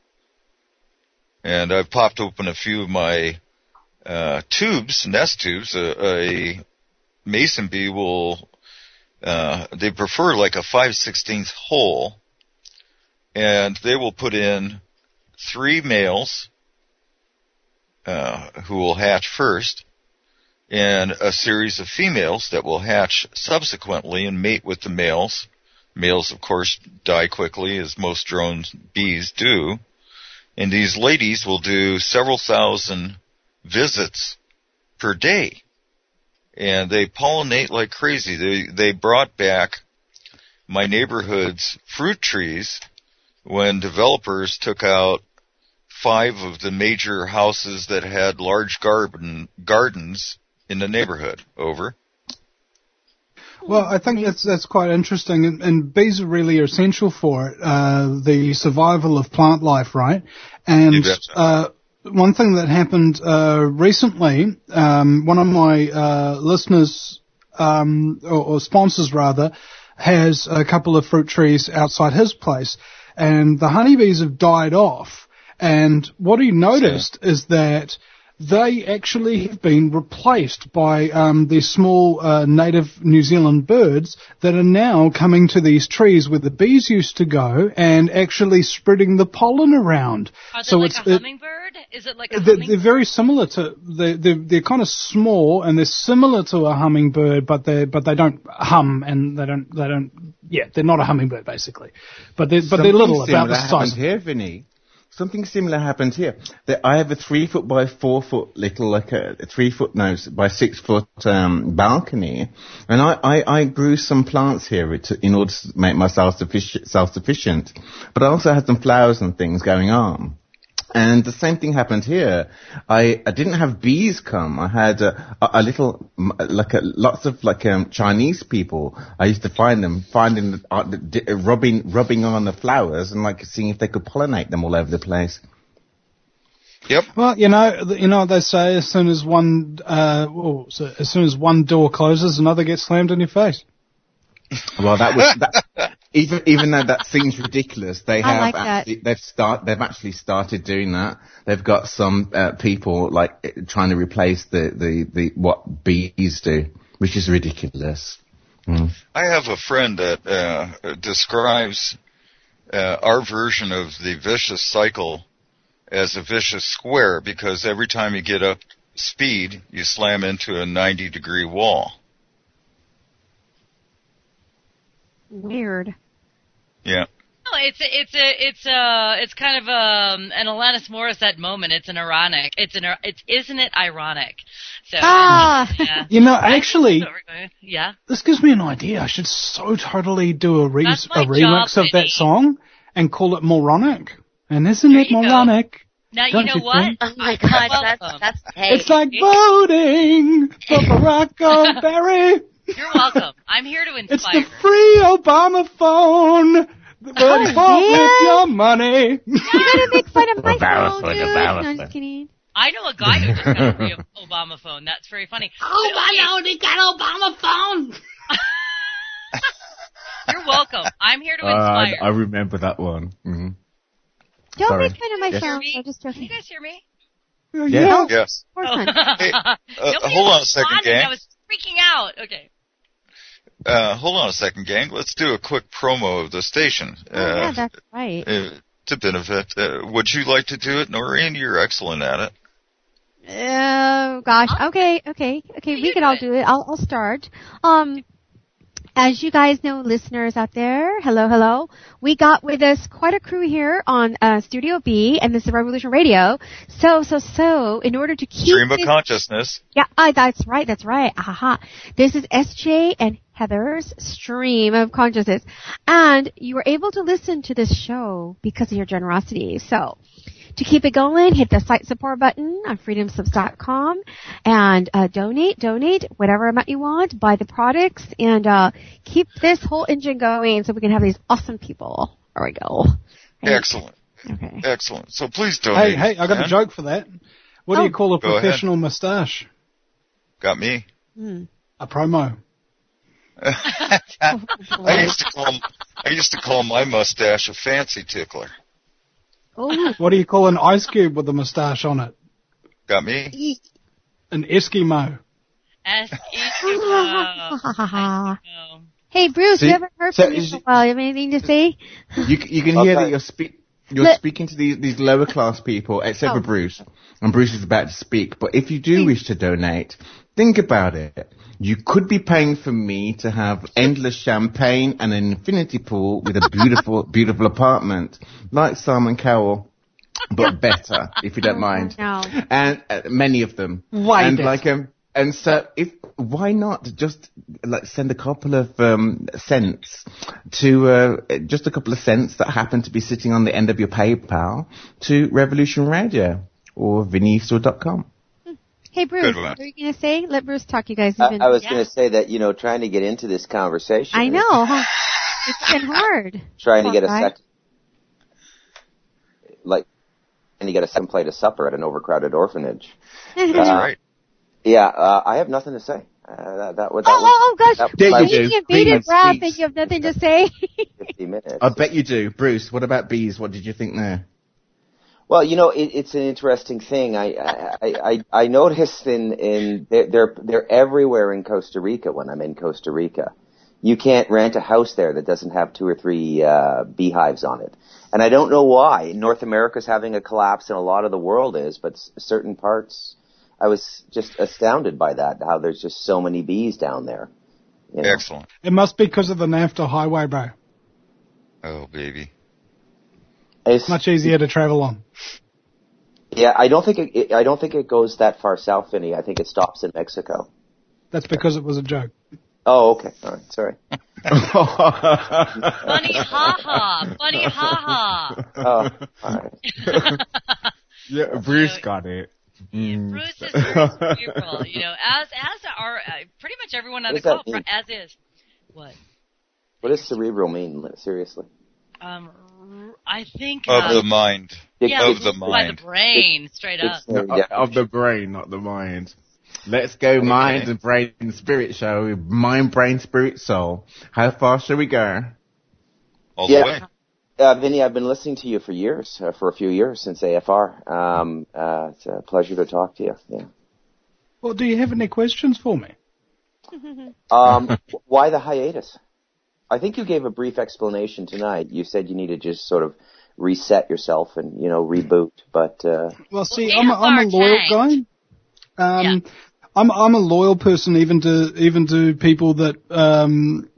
And I've popped open a few of my uh, tubes, nest tubes. A, a mason bee will, uh, they prefer like a five sixteenths hole, and they will put in three males uh, who will hatch first, and a series of females that will hatch subsequently and mate with the males. Males, of course, die quickly, as most drone bees do. And these ladies will do several thousand visits per day. And they pollinate like crazy. They, they brought back my neighborhood's fruit trees when developers took out five of the major houses that had large garden, gardens in the neighborhood. Over. Well, I think that's that's quite interesting, and, and bees are really essential for it. Uh, the survival of plant life, right? And You betcha. uh, one thing that happened uh, recently, um, one of my uh, listeners um, or, or sponsors rather has a couple of fruit trees outside his place, and the honeybees have died off. And what he noticed is that they actually have been replaced by um, these small uh, native New Zealand birds that are now coming to these trees where the bees used to go and actually spreading the pollen around. Are they so like it's a it- hummingbird? Is it like a they're, hummingbird? they're very similar to they're, they're they're kind of small and they're similar to a hummingbird, but they but they don't hum and they don't they don't yeah they're not a hummingbird basically, but they're but they're little, about the size. Happened here, Vinny. Something similar happened here. That I have a three foot by four foot little, like a, a three foot no by six foot um, balcony, and I, I, I grew some plants here to, in order to make myself sufficient, self sufficient. But I also had some flowers and things going on. And the same thing happened here. I, I didn't have bees come. I had a, a, a little, m- like a, lots of like um, Chinese people. I used to find them, finding, the, uh, the, d- rubbing, rubbing on the flowers and like seeing if they could pollinate them all over the place. Yep. Well, you know, th- you know what they say: as soon as one, uh, oh, so as soon as one door closes, another gets slammed in your face. Well, that was that. Even even though that seems ridiculous, they I have like that. actually, they've start they've actually started doing that. They've got some uh, people like trying to replace the, the, the what bees do, which is ridiculous. Mm. I have a friend that uh, describes uh, our version of the vicious cycle as a vicious square because every time you get up speed, you slam into a ninety degree wall. Weird. Yeah. No, it's a, it's a, it's a, it's kind of um an Alanis Morissette moment. It's an ironic. It's an, it's isn't it ironic? So Ah. yeah. You know, actually, yeah. this gives me an idea. I should so totally do a, re- That's a my remix job, of that Vinny. song and call it moronic. And isn't There it you go. moronic? Now Don't you know you what? think? Oh my God, Well, that's um, that's hey. It's like voting for Barack Obama. You're welcome. I'm here to It's inspire. the free Obama phone. But Oh, vote with man. your money. You're gonna make fun of my Obama phone, phone, dude. Obama No, I'm phone. just kidding. I know a guy who just got a free Obama phone. That's very funny. Oh, But, okay, I know, they got Obama phone. You're welcome. I'm here to Uh, inspire. I remember that one. Mm-hmm. Don't Sorry. make fun of my Yes. Hear phone. me? I'm just Can joking. you guys hear me? Yeah. Yes. Of course Oh. not. Hey, uh, Nobody hold on a was second, responding. gang. I was freaking out. Okay. Uh, hold on a second, gang. Let's do a quick promo of the station. Oh, yeah, Uh, that's right. uh, to benefit. Uh, would you like to do it, Noreen? You're excellent at it. Oh gosh. Okay, okay, okay. You We can do all it. do it. I'll, I'll start. Um, as you guys know, listeners out there, hello, hello. We got with us quite a crew here on uh, Studio B, and this is Revolution Radio. So, so, so, in order to keep Stream of this- consciousness. yeah, uh, that's right, that's right. Aha. This is S J and Heather's Stream of Consciousness. And you were able to listen to this show because of your generosity. So, to keep it going, hit the site support button on freedom subs dot com and uh, donate, donate whatever amount you want, buy the products, and uh, keep this whole engine going so we can have these awesome people. There we go. Right. Excellent. Okay. Excellent. So please Hey, donate. hey, I got a man. joke for that. What do Oh. you call a Go ahead. professional moustache? Got me. Hmm. A promo. I used to call I used to call my mustache a fancy tickler. Oh, What do you call an ice cube with a moustache on it? Got me? An Eskimo. S E O. Hey, Bruce, See? we haven't heard So from you is for a it- while. You have anything to say? You, c- you can hear Okay. that you're speak. You're Let- speaking to these, these lower class people, except Oh. for Bruce. And Bruce is about to speak. But if you do Please. wish to donate, think about it. You could be paying for me to have endless champagne and an infinity pool with a beautiful, beautiful apartment, like Simon Cowell, but better, if you don't mind. No. And uh, many of them. Why and not? like um, and so if why not just like send a couple of um cents to uh, just a couple of cents that happen to be sitting on the end of your PayPal to Revolution Radio or vinny store dot com. Hey, Bruce, Good one. what were you going to say? Let Bruce talk. You guys I, have been. I was Yeah. going to say that, you know, trying to get into this conversation. I know, huh? It's been hard. Trying to get a Right? second, like, and you get a second plate of supper at an overcrowded orphanage. That's Uh, right. Yeah, uh, I have nothing to say. Uh, that, that, would- that Oh, oh, oh, gosh. that There was you my do. Eating invaded Please, rap please. and you have nothing to say. fifty minutes. I bet you do. Bruce, what about bees? What did you think there? Well, you know, it, it's an interesting thing. I I I, I noticed in in they're, they're they're everywhere in Costa Rica when I'm in Costa Rica. You can't rent a house there that doesn't have two or three uh, beehives on it, and I don't know why. North America's having a collapse, and a lot of the world is, but s- certain parts, I was just astounded by that. How there's just so many bees down there. You know? Excellent. It must be because of the NAFTA highway, bro. Oh, baby. It's, Much easier to travel on. yeah, I don't think it, it. I don't think it goes that far south, Vinny. I think it stops in Mexico. That's because it was a joke. Oh, okay. All right. Sorry. Funny ha-ha. Funny ha-ha. Oh, all right. Yeah, Bruce got it. Mm. Bruce is very cerebral, you know, as as are uh, pretty much everyone on What the does call, that mean? as is. What? What does cerebral mean? Seriously. Um, r- I think Of uh, the mind. yeah, of the by mind. the brain, straight up. Dictionary No, of the brain, not the mind. Let's go mind and brain and spirit, shall we? Mind, brain, spirit, soul. How far shall we go? All Yeah. the way. Uh, Vinny, I've been listening to you for years, uh, for a few years since A F R. Um, uh, it's a pleasure to talk to you. Yeah. Well, do you have any questions for me? Um, why the hiatus? I think you gave a brief explanation tonight. You said you need to just sort of reset yourself and, you know, reboot. But uh, well, see, well, I'm a, I'm a loyal tanked. guy. Um, yeah. I'm I'm a loyal person, even to even to people that um,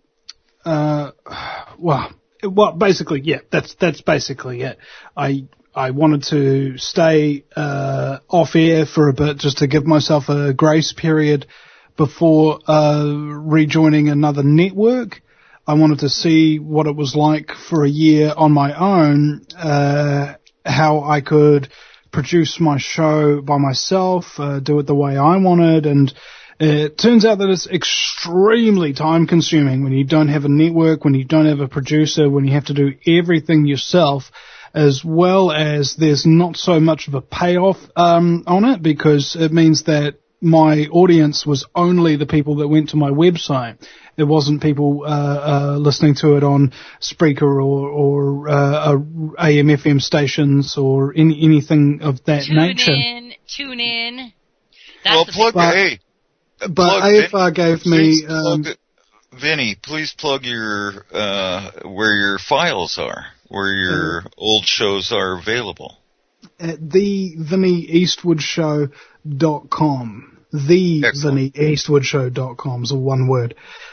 uh, well, well, basically, yeah, that's that's basically it. I I wanted to stay uh, off air for a bit just to give myself a grace period before uh, rejoining another network. I wanted to see what it was like for a year on my own, uh, how I could produce my show by myself, uh, do it the way I wanted, and it turns out that it's extremely time consuming when you don't have a network, when you don't have a producer, when you have to do everything yourself, as well as there's not so much of a payoff um, on it, because it means that my audience was only the people that went to my website. There wasn't people uh, uh, listening to it on Spreaker or, or uh, A M F M stations or any, anything of that tune nature. Tune in, tune in. That's well, the plug, big- hey. But plug A F R Vinny. gave Please me... plug Um, it. Vinny, please plug your, uh, where your files are, where your uh, old shows are available. At the Vinny Eastwood Show dot com. The Excellent. Vinny Eastwood Show dot com is a one word.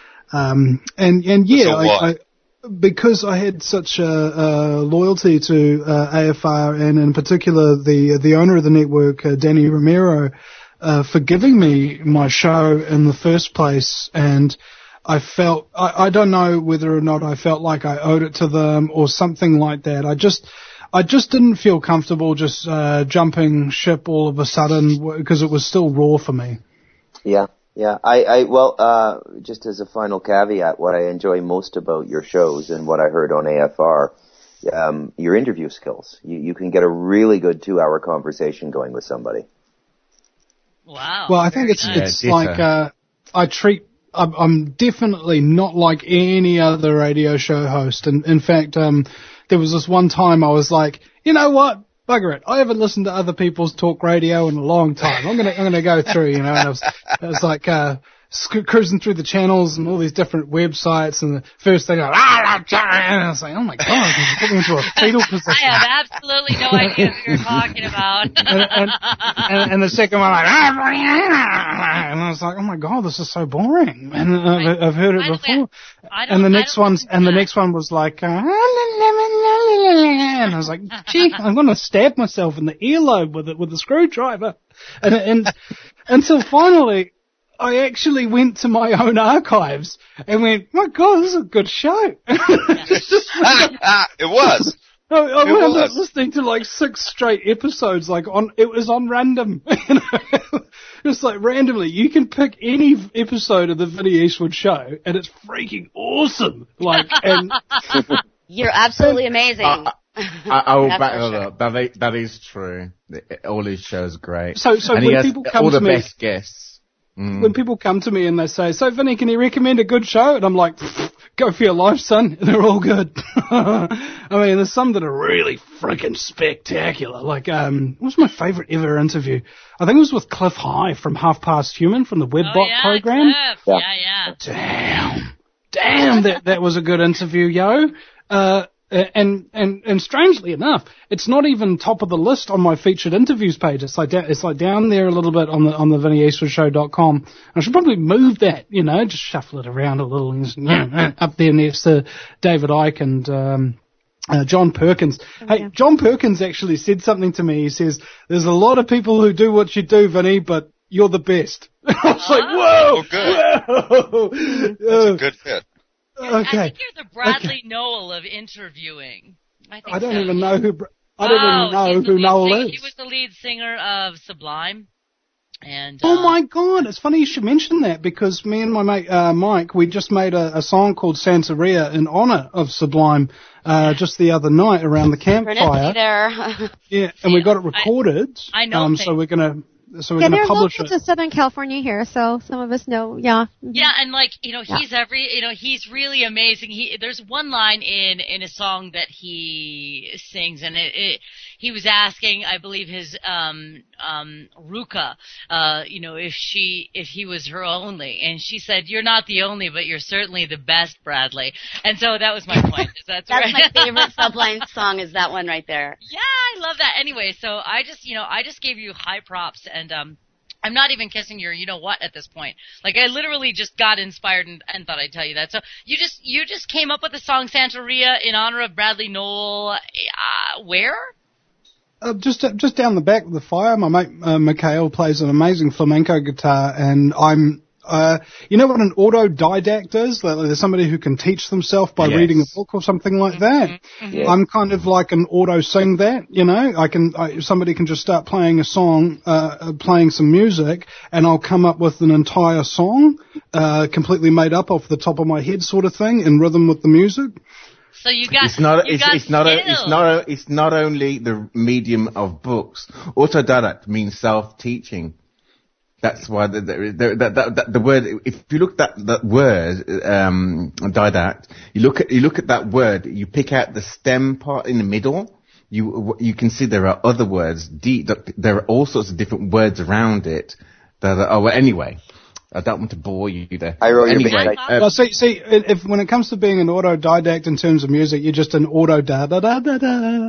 Um, and, and yeah, So I, I, because I had such a, a loyalty to uh, A F R and in particular the the owner of the network, uh, Danny Romero, uh, for giving me my show in the first place, and I felt, I, I don't know whether or not I felt like I owed it to them or something like that. I just, I just didn't feel comfortable just uh, jumping ship all of a sudden because it was still raw for me. Yeah, yeah. I, I well, uh, just as a final caveat, what I enjoy most about your shows and what I heard on A F R, um, your interview skills. You, you can get a really good two-hour conversation going with somebody. Wow. Well, I think it's nice. it's Yeah, like uh, I treat. I'm, I'm definitely not like any other radio show host, and in fact, um, there was this one time I was like, you know what? Bugger it. I haven't listened to other people's talk radio in a long time. I'm gonna, I'm gonna go through, you know, and I was, I was like, uh, sc- cruising through the channels and all these different websites, and the first thing I, ah, and I was like, oh my god, you put me into a fetal position. I have absolutely no idea what you're talking about. and, and, and, and the second one, like, ah, and I was like, oh my god, this is so boring. And uh, I've, I've heard it By the way, before. I don't- And the I next don't one's, listen to and the that. next one was like, uh, and I was like, gee, I'm going to stab myself in the earlobe with it with a screwdriver. And, and until finally, I actually went to my own archives and went, my god, this is a good show. It's just, It was. I, I It wound up was. listening to like six straight episodes, like on, it was on random, you know, just like randomly. You can pick any episode of the Vinny Eastwood Show and it's freaking awesome. Like, and You're absolutely amazing. I, I, I will That's back for that sure. up. That, is- that is true. All his shows are great. So- so and he when has people come all to the me- best guests. Mm. when people come to me and they say, so Vinny, can you recommend a good show? And I'm like, go for your life, son. And they're all good. I mean, there's some that are really freaking spectacular. Like, um, what was my favorite ever interview? I think it was with Cliff High from Half Past Human from the Webbot oh, yeah, program. Cliff. Yeah. Yeah, yeah. Damn. Damn, that, that was a good interview, yo. Uh, and, and, and strangely enough, it's not even top of the list on my featured interviews page. It's like, down, it's like down there a little bit on the, on the Vinny Eastwood Show dot com. I should probably move that, you know, just shuffle it around a little, up there next to David Icke and, um, Uh, John Perkins. Hey, yeah. John Perkins actually said something to me. He says, there's a lot of people who do what you do, Vinny, but you're the best. I was like, whoa! Oh, Whoa! That's a good fit. I Okay. think you're the Bradley Noel of interviewing. I, think I don't so. even know who, Br- I don't Oh, even know he's the who lead Noel singer- is. He was the lead singer of Sublime. And Oh uh, my god, it's funny you should mention that because me and my mate, uh, Mike, we just made a, a song called Santeria in honor of Sublime, uh, just the other night around the campfire. Synchronicity there. Yeah, and we Yeah, got it recorded. I- I know Um, so things. we're gonna, so we're Yeah, gonna they're publish local it. to Southern California here, so some of us know. Yeah. Yeah, and like you know, Yeah. he's every you know he's really amazing. He there's one line in in a song that he sings, and it, it he was asking, I believe, his um, um, Ruka, uh, you know, if she, if he was her only, and she said, "You're not the only, but you're certainly the best, Bradley." And so that was my point. Is that's That's right. my favorite Sublime song. Is that one right there? Yeah, I love that. Anyway, so I just, you know, I just gave you high props, and um, I'm not even kissing your, you know what, at this point. Like, I literally just got inspired and, and thought I'd tell you that. So you just, you just came up with the song Santeria in honor of Bradley Noel. Uh, where? Uh, just just down the back of the fire, my mate uh, Mikhail plays an amazing flamenco guitar, and I'm, uh, you know what an autodidact is? Like, there's somebody who can teach themselves by Yes. reading a book or something like that. Yeah. I'm kind of like an auto sing that, you know. I can, I, somebody can just start playing a song, uh, uh, playing some music, and I'll come up with an entire song, uh, completely made up off the top of my head, sort of thing, in rhythm with the music. So you got, It's not. you It's, got it's not. A, it's skills. not. A, it's not only the medium of books. Autodidact means self-teaching. That's why the the, the, the, the, the word. If you look at that word, um, didact, you look at you look at that word. You pick out the stem part in the middle. You you can see there are other words. De, there are all sorts of different words around it. That are, oh, well, anyway. I don't want to bore you there. I wrote your anyway, big- uh, Well, see, see, if when it comes to being an autodidact in terms of music, you're just an auto da da da da da.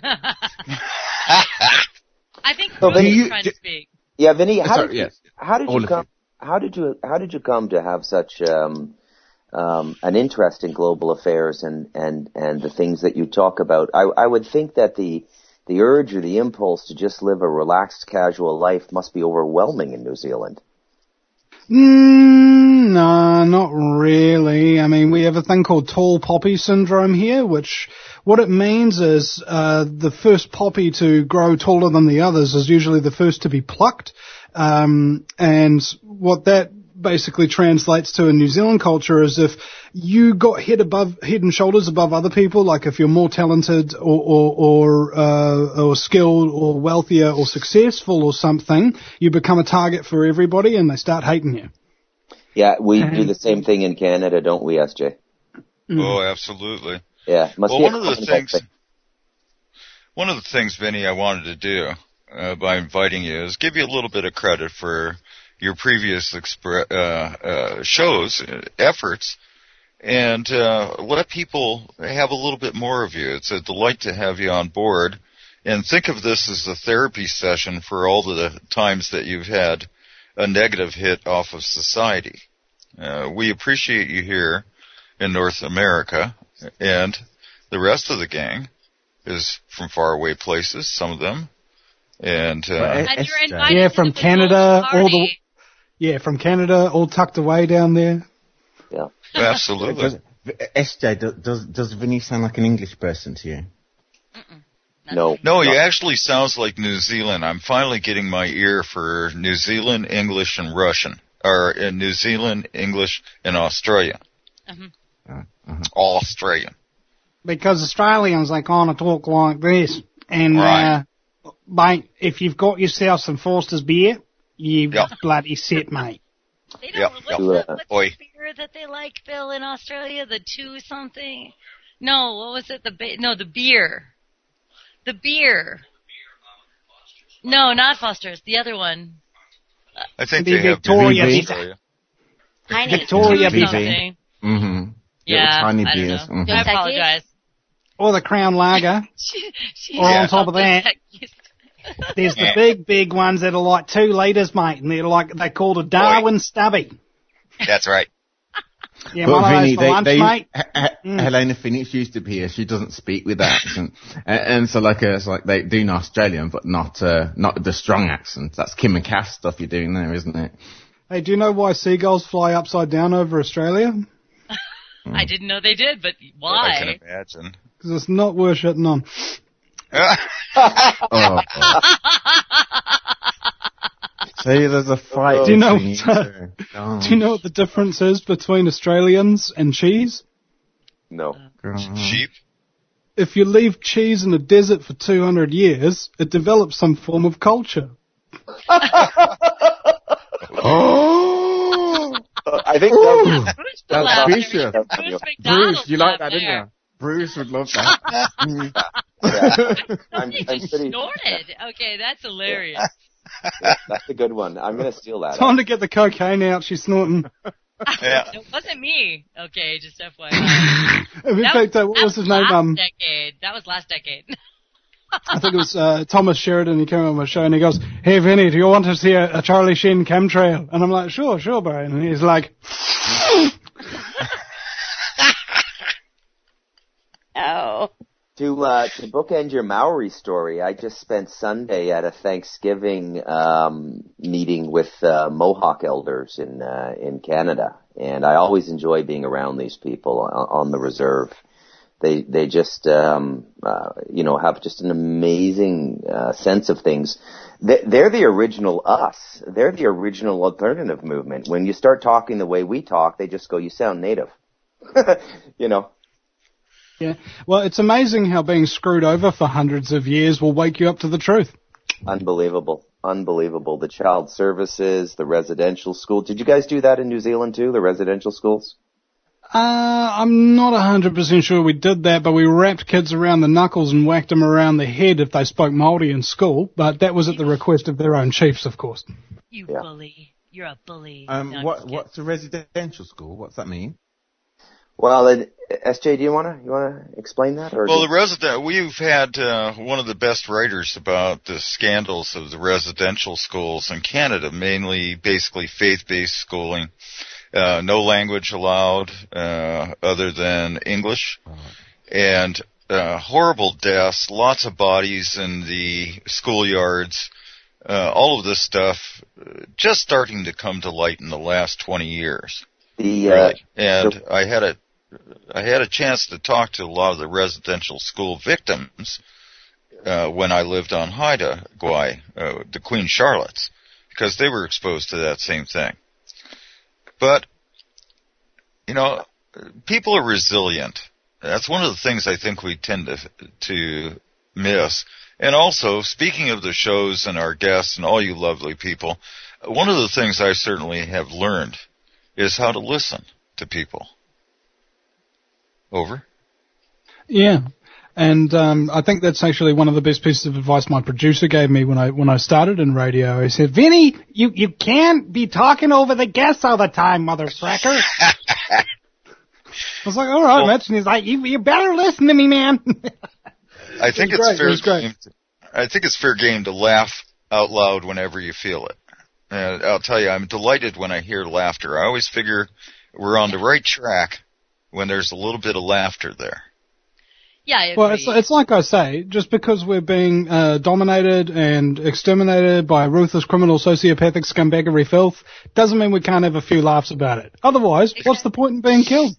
I think So Bruce then is you- trying to speak. Yeah, Vinny, how Sorry, did you, yes. how did All you of come? How did you how did you come to have such um, um, an interest in global affairs and, and, and the things that you talk about? I, I would think that the the urge or the impulse to just live a relaxed, casual life must be overwhelming in New Zealand. Mm, no, not really. I mean, we have a thing called tall poppy syndrome here, which what it means is uh, the first poppy to grow taller than the others is usually the first to be plucked. Um, and what that basically translates to in New Zealand culture is if you got head above, head and shoulders above other people, like if you're more talented or, or, or, uh, or skilled or wealthier or successful or something, you become a target for everybody and they start hating you. Yeah, we do the same thing in Canada, don't we, S J? Oh, absolutely. Yeah, must Well, be a one of the common things, thing. one of the things, Vinny, I wanted to do uh, by inviting you is give you a little bit of credit for your previous expre- uh, uh, shows, uh, efforts, and uh, let people have a little bit more of you. It's a delight to have you on board. And think of this as a therapy session for all the times that you've had a negative hit off of society. Uh, we appreciate you here in North America, and the rest of the gang is from faraway places, some of them. And uh, Well, And you're S J. invited Yeah, to from the Canada, Golden all the Party. yeah, from Canada, all tucked away down there. Yeah. absolutely. Does, S J, does, does does Vinny sound like an English person to you? No. No, he actually sounds like New Zealand. I'm finally getting my ear for New Zealand, English, and Russian. Or in New Zealand, English, and Australian. Mhm. Australian. Because Australians, they kind of talk like this. And, Right. uh, mate, if you've got yourself some Foster's beer, you've Yep. bloody set, mate. They Yep, don't, what's, yep. the, what's Oi. the beer that they like, Bill, in Australia? The two something? No, what was it? The ba- No, the beer. The beer. No, not Foster's. The other one. I think The they have Victoria in Bitter. Australia. Heine. Victoria Two beer. something. Mm-hmm. Yeah, tiny I don't beers. know. Mhm. I apologize. Or the Crown Lager. She, she Or on top of that, Yes. there's the big, big ones that are like two litres, mate, and they're like, they're called a Darwin Stubby. That's right. Yeah, But one of those Vinny, for they, lunch, they, mate. H- H- Mm. Helena Phoenix used to be here. She doesn't speak with that accent, and, and so like uh, it's like they do in Australian, but not uh, not the strong accent. That's Kim and Cass stuff you're doing there, isn't it? Hey, do you know why seagulls fly upside down over Australia? I didn't know they did, but I can why? imagine. Because it's not worth shitting on. Oh. See, there's a fight. Do you know between you what, uh, two. Oh, Do you know what the difference is between Australians and cheese? No. God. Sheep? If you leave cheese in the desert for two hundred years, it develops some form of culture. Oh, I think that that's Laughter. vicious. Bruce Bruce McDonald Bruce, you like laughed that, didn't there. you? Bruce would love that. Yeah. I'm, He I'm just pretty, snorted. Okay, that's hilarious. yeah, that's a good one. I'm going to steal that. Time to get the cocaine out. She's snorting. Yeah. It wasn't me. Okay, just F Y I. In That fact, uh, what that was his name? Last Um, decade. That was last decade. I think it was uh, Thomas Sheridan. He came on my show and he goes, "Hey Vinny, do you want to see a, a Charlie Sheen chemtrail?" And I'm like, "Sure, sure, Brian." And he's like, Oh. To uh, to bookend your Maori story, I just spent Sunday at a Thanksgiving um, meeting with uh, Mohawk elders in uh, in Canada, and I always enjoy being around these people on, on the reserve. They they just um, uh, you know have just an amazing uh, sense of things. They, they're the original us. They're the original alternative movement. When you start talking the way we talk, they just go, "You sound native," you know. "Yeah." Well, it's amazing how being screwed over for hundreds of years will wake you up to the truth. Unbelievable. Unbelievable. The child services, the residential school. Did you guys do that in New Zealand too, the residential schools? Uh, I'm not one hundred percent sure we did that, but we wrapped kids around the knuckles and whacked them around the head if they spoke Māori in school, but that was at the request of their own chiefs, of course. You Yeah. bully. You're a bully. Um, No, I'm what just kidding. what's a residential school? What's that mean? Well, then, S J, do you want to you want to explain that? Or Well, do- the resident, we've had uh, one of the best writers about the scandals of the residential schools in Canada, mainly basically faith-based schooling, uh, no language allowed uh, other than English, and uh, horrible deaths, lots of bodies in the schoolyards, uh, all of this stuff uh, just starting to come to light in the last twenty years. the uh, Really. And I had a I had a chance to talk to a lot of the residential school victims uh, when I lived on Haida Gwaii, uh, the Queen Charlottes, because they were exposed to that same thing. But, you know, people are resilient. That's one of the things I think we tend to to miss. And also, speaking of the shows and our guests and all you lovely people, one of the things I certainly have learned is how to listen to people. Over. Yeah. And um, I think that's actually one of the best pieces of advice my producer gave me when I when I started in radio. He said, "Vinny, you, you can't be talking over the guests all the time, mother fracker." I was like, "All right, Well, Mitch." And he's like, "You you better listen to me, man." I think It was it's great, it fair was great. game. To, I think it's fair game to laugh out loud whenever you feel it. And I'll tell you, I'm delighted when I hear laughter. I always figure we're on the right track when there's a little bit of laughter there. Yeah, I agree. Well, it's, it's like I say, just because we're being uh, dominated and exterminated by ruthless criminal sociopathic scumbaggery filth doesn't mean we can't have a few laughs about it. Otherwise, what's the point in being killed?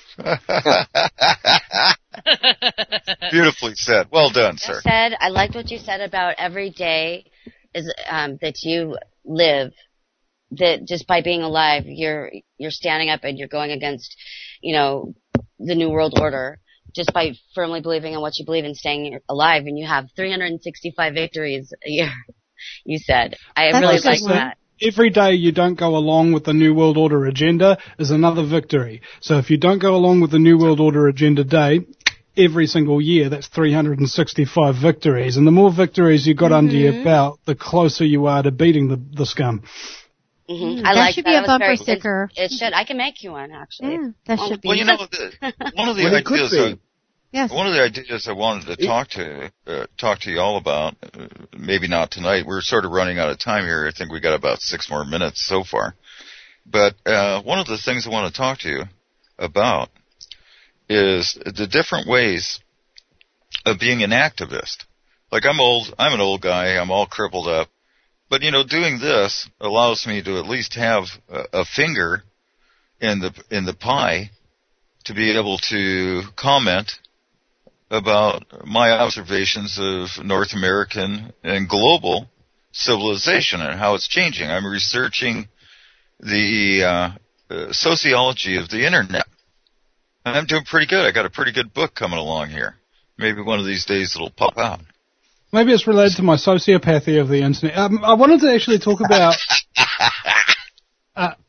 Beautifully said. Well done, sir. Said, I liked what you said about every day is um, that you live. That just by being alive, you're you're standing up and you're going against, you know, the New World Order. Just by firmly believing in what you believe and staying alive, and you have three hundred sixty-five victories a year. You said. I That's really a good like one. that. Every day you don't go along with the New World Order agenda is another victory. So if you don't go along with the New World Order agenda day, every single year, that's three hundred sixty-five victories. And the more victories you got Mm-hmm. under your belt, the closer you are to beating the, the scum. hmm Mm, I that like should that. be a It was bumper very- sticker. It, it should. I can make you one, actually. Yeah, that should be. Well, you know, the, one of the Well, it could ideas be. I, Yes. one of the ideas I wanted to talk to uh, talk to you all about, uh, maybe not tonight. We're sort of running out of time here. I think we got about six more minutes so far. But uh, one of the things I want to talk to you about is the different ways of being an activist. Like I'm old, I'm an old guy. I'm all crippled up. But you know, doing this allows me to at least have a, a finger in the in the pie to be able to comment about my observations of North American and global civilization and how it's changing. I'm researching the uh, uh, sociology of the internet. And I'm doing pretty good. I got a pretty good book coming along here. Maybe one of these days it'll pop out. Maybe it's related to my sociopathy of the internet. Um, I wanted to actually talk about uh,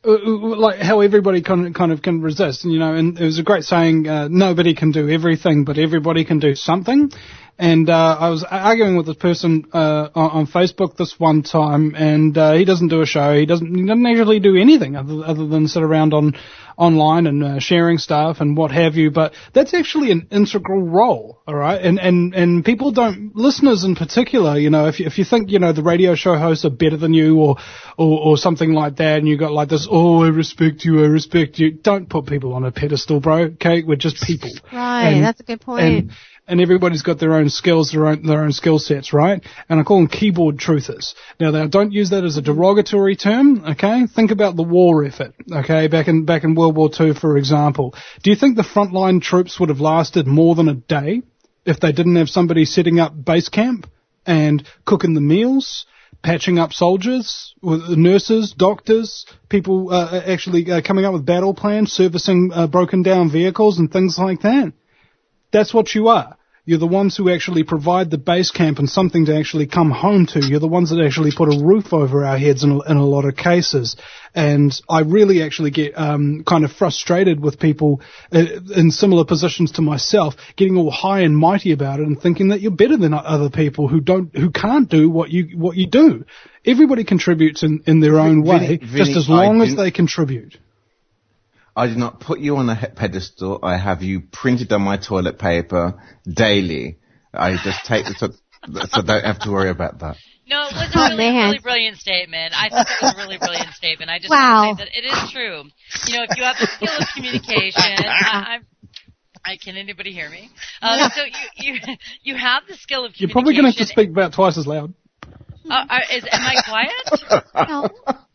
like how everybody kind of, kind of can resist, and you know, and it was a great saying, uh, nobody can do everything, but everybody can do something. And uh, I was arguing with this person uh, on, on Facebook this one time, and uh, he doesn't do a show. He doesn't. He doesn't actually do anything other, other than sit around on online and uh, sharing stuff and what have you. But that's actually an integral role, all right. And and and people don't, listeners in particular, you know, if you, if you think, you know, the radio show hosts are better than you or or, or something like that, and you got like this, oh, I respect you, I respect you. Don't put people on a pedestal, bro. Okay, we're just people. Right. And, that's a good point. And, And everybody's got their own skills, their own, their own skill sets, right? And I call them keyboard truthers. Now, they don't use that as a derogatory term, okay? Think about the war effort, okay? Back in, back in World War Two, for example. Do you think the frontline troops would have lasted more than a day if they didn't have somebody setting up base camp and cooking the meals, patching up soldiers, with nurses, doctors, people uh, actually uh, coming up with battle plans, servicing uh, broken down vehicles and things like that? That's what you are. You're the ones who actually provide the base camp and something to actually come home to. You're the ones that actually put a roof over our heads in a, in a lot of cases. And I really actually get um, kind of frustrated with people uh, in similar positions to myself, getting all high and mighty about it and thinking that you're better than other people who don't, who can't do what you what you do. Everybody contributes in, in their own way, Vinny, just as long as they contribute. I do not put you on a pedestal. I have you printed on my toilet paper daily. I just take the, so, so don't have to worry about that. No, it was a Oh, really, man. really brilliant statement. I think it was a really brilliant statement. I just Wow. want to say that it is true. You know, if you have the skill of communication, I, I'm, I can anybody hear me? Um, so you, you you have the skill of communication. You're probably going to have to speak about twice as loud. Uh, are, is, am I quiet? No.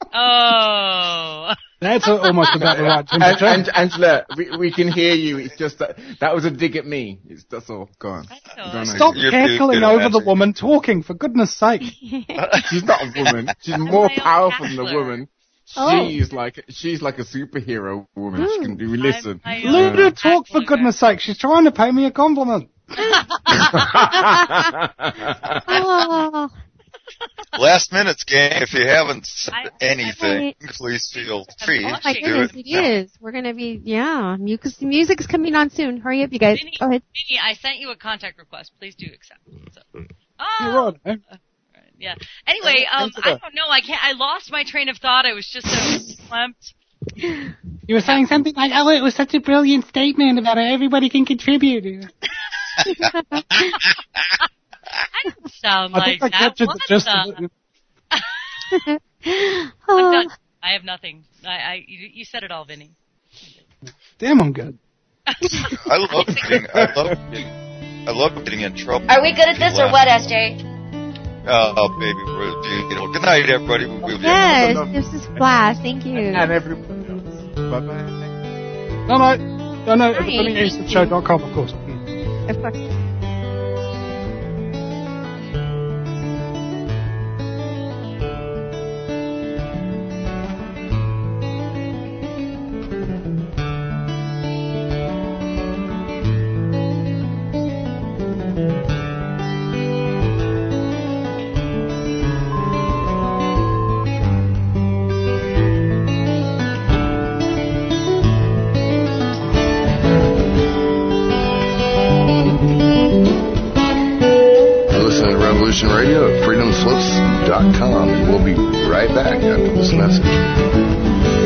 Oh. That's a, almost about the right And, temperature. and Angela, we, we can hear you. It's just that that was a dig at me. It's, that's all. Go on. I know. Go on, Stop You're cackling good, over the Andrew. woman talking, for goodness sake. She's not a woman. She's more my own powerful than a counselor. woman. Oh. She's like she's like a superhero woman. She can do listen. I'm my Let own her talk, for counselor. goodness sake. She's trying to pay me a compliment. Oh. Last minute's game. If you haven't said I- anything, please feel free Oh Oh my to do goodness, it. it is. We're gonna be, yeah. Music, music's coming on soon. Hurry up, you guys. Vinny, Go ahead. Vinny, I sent you a contact request. Please do accept. So. Oh. You're right. eh? Yeah. Anyway, um, I don't know. I can't. I lost my train of thought. I was just so clumped. You were saying something like, oh, it was such a brilliant statement about how everybody can contribute. I didn't sound I like think I that. captured What the gist the? of it. I'm Oh. done. I have nothing. I, I you, you said it all, Vinny. Damn, I'm good. I love getting, I love getting, I love getting in trouble. Are we good at this or what, S J? Oh, baby, we're beautiful. Good night, everybody. We'll be Yes, this is Flash. Thank you. And everyone else. Bye bye. No, no, no, no, Hi. vinny eastern show dot com, of course. Of course. You're listening to Revolution Radio at freedom slips dot com, and we'll be right back after this message.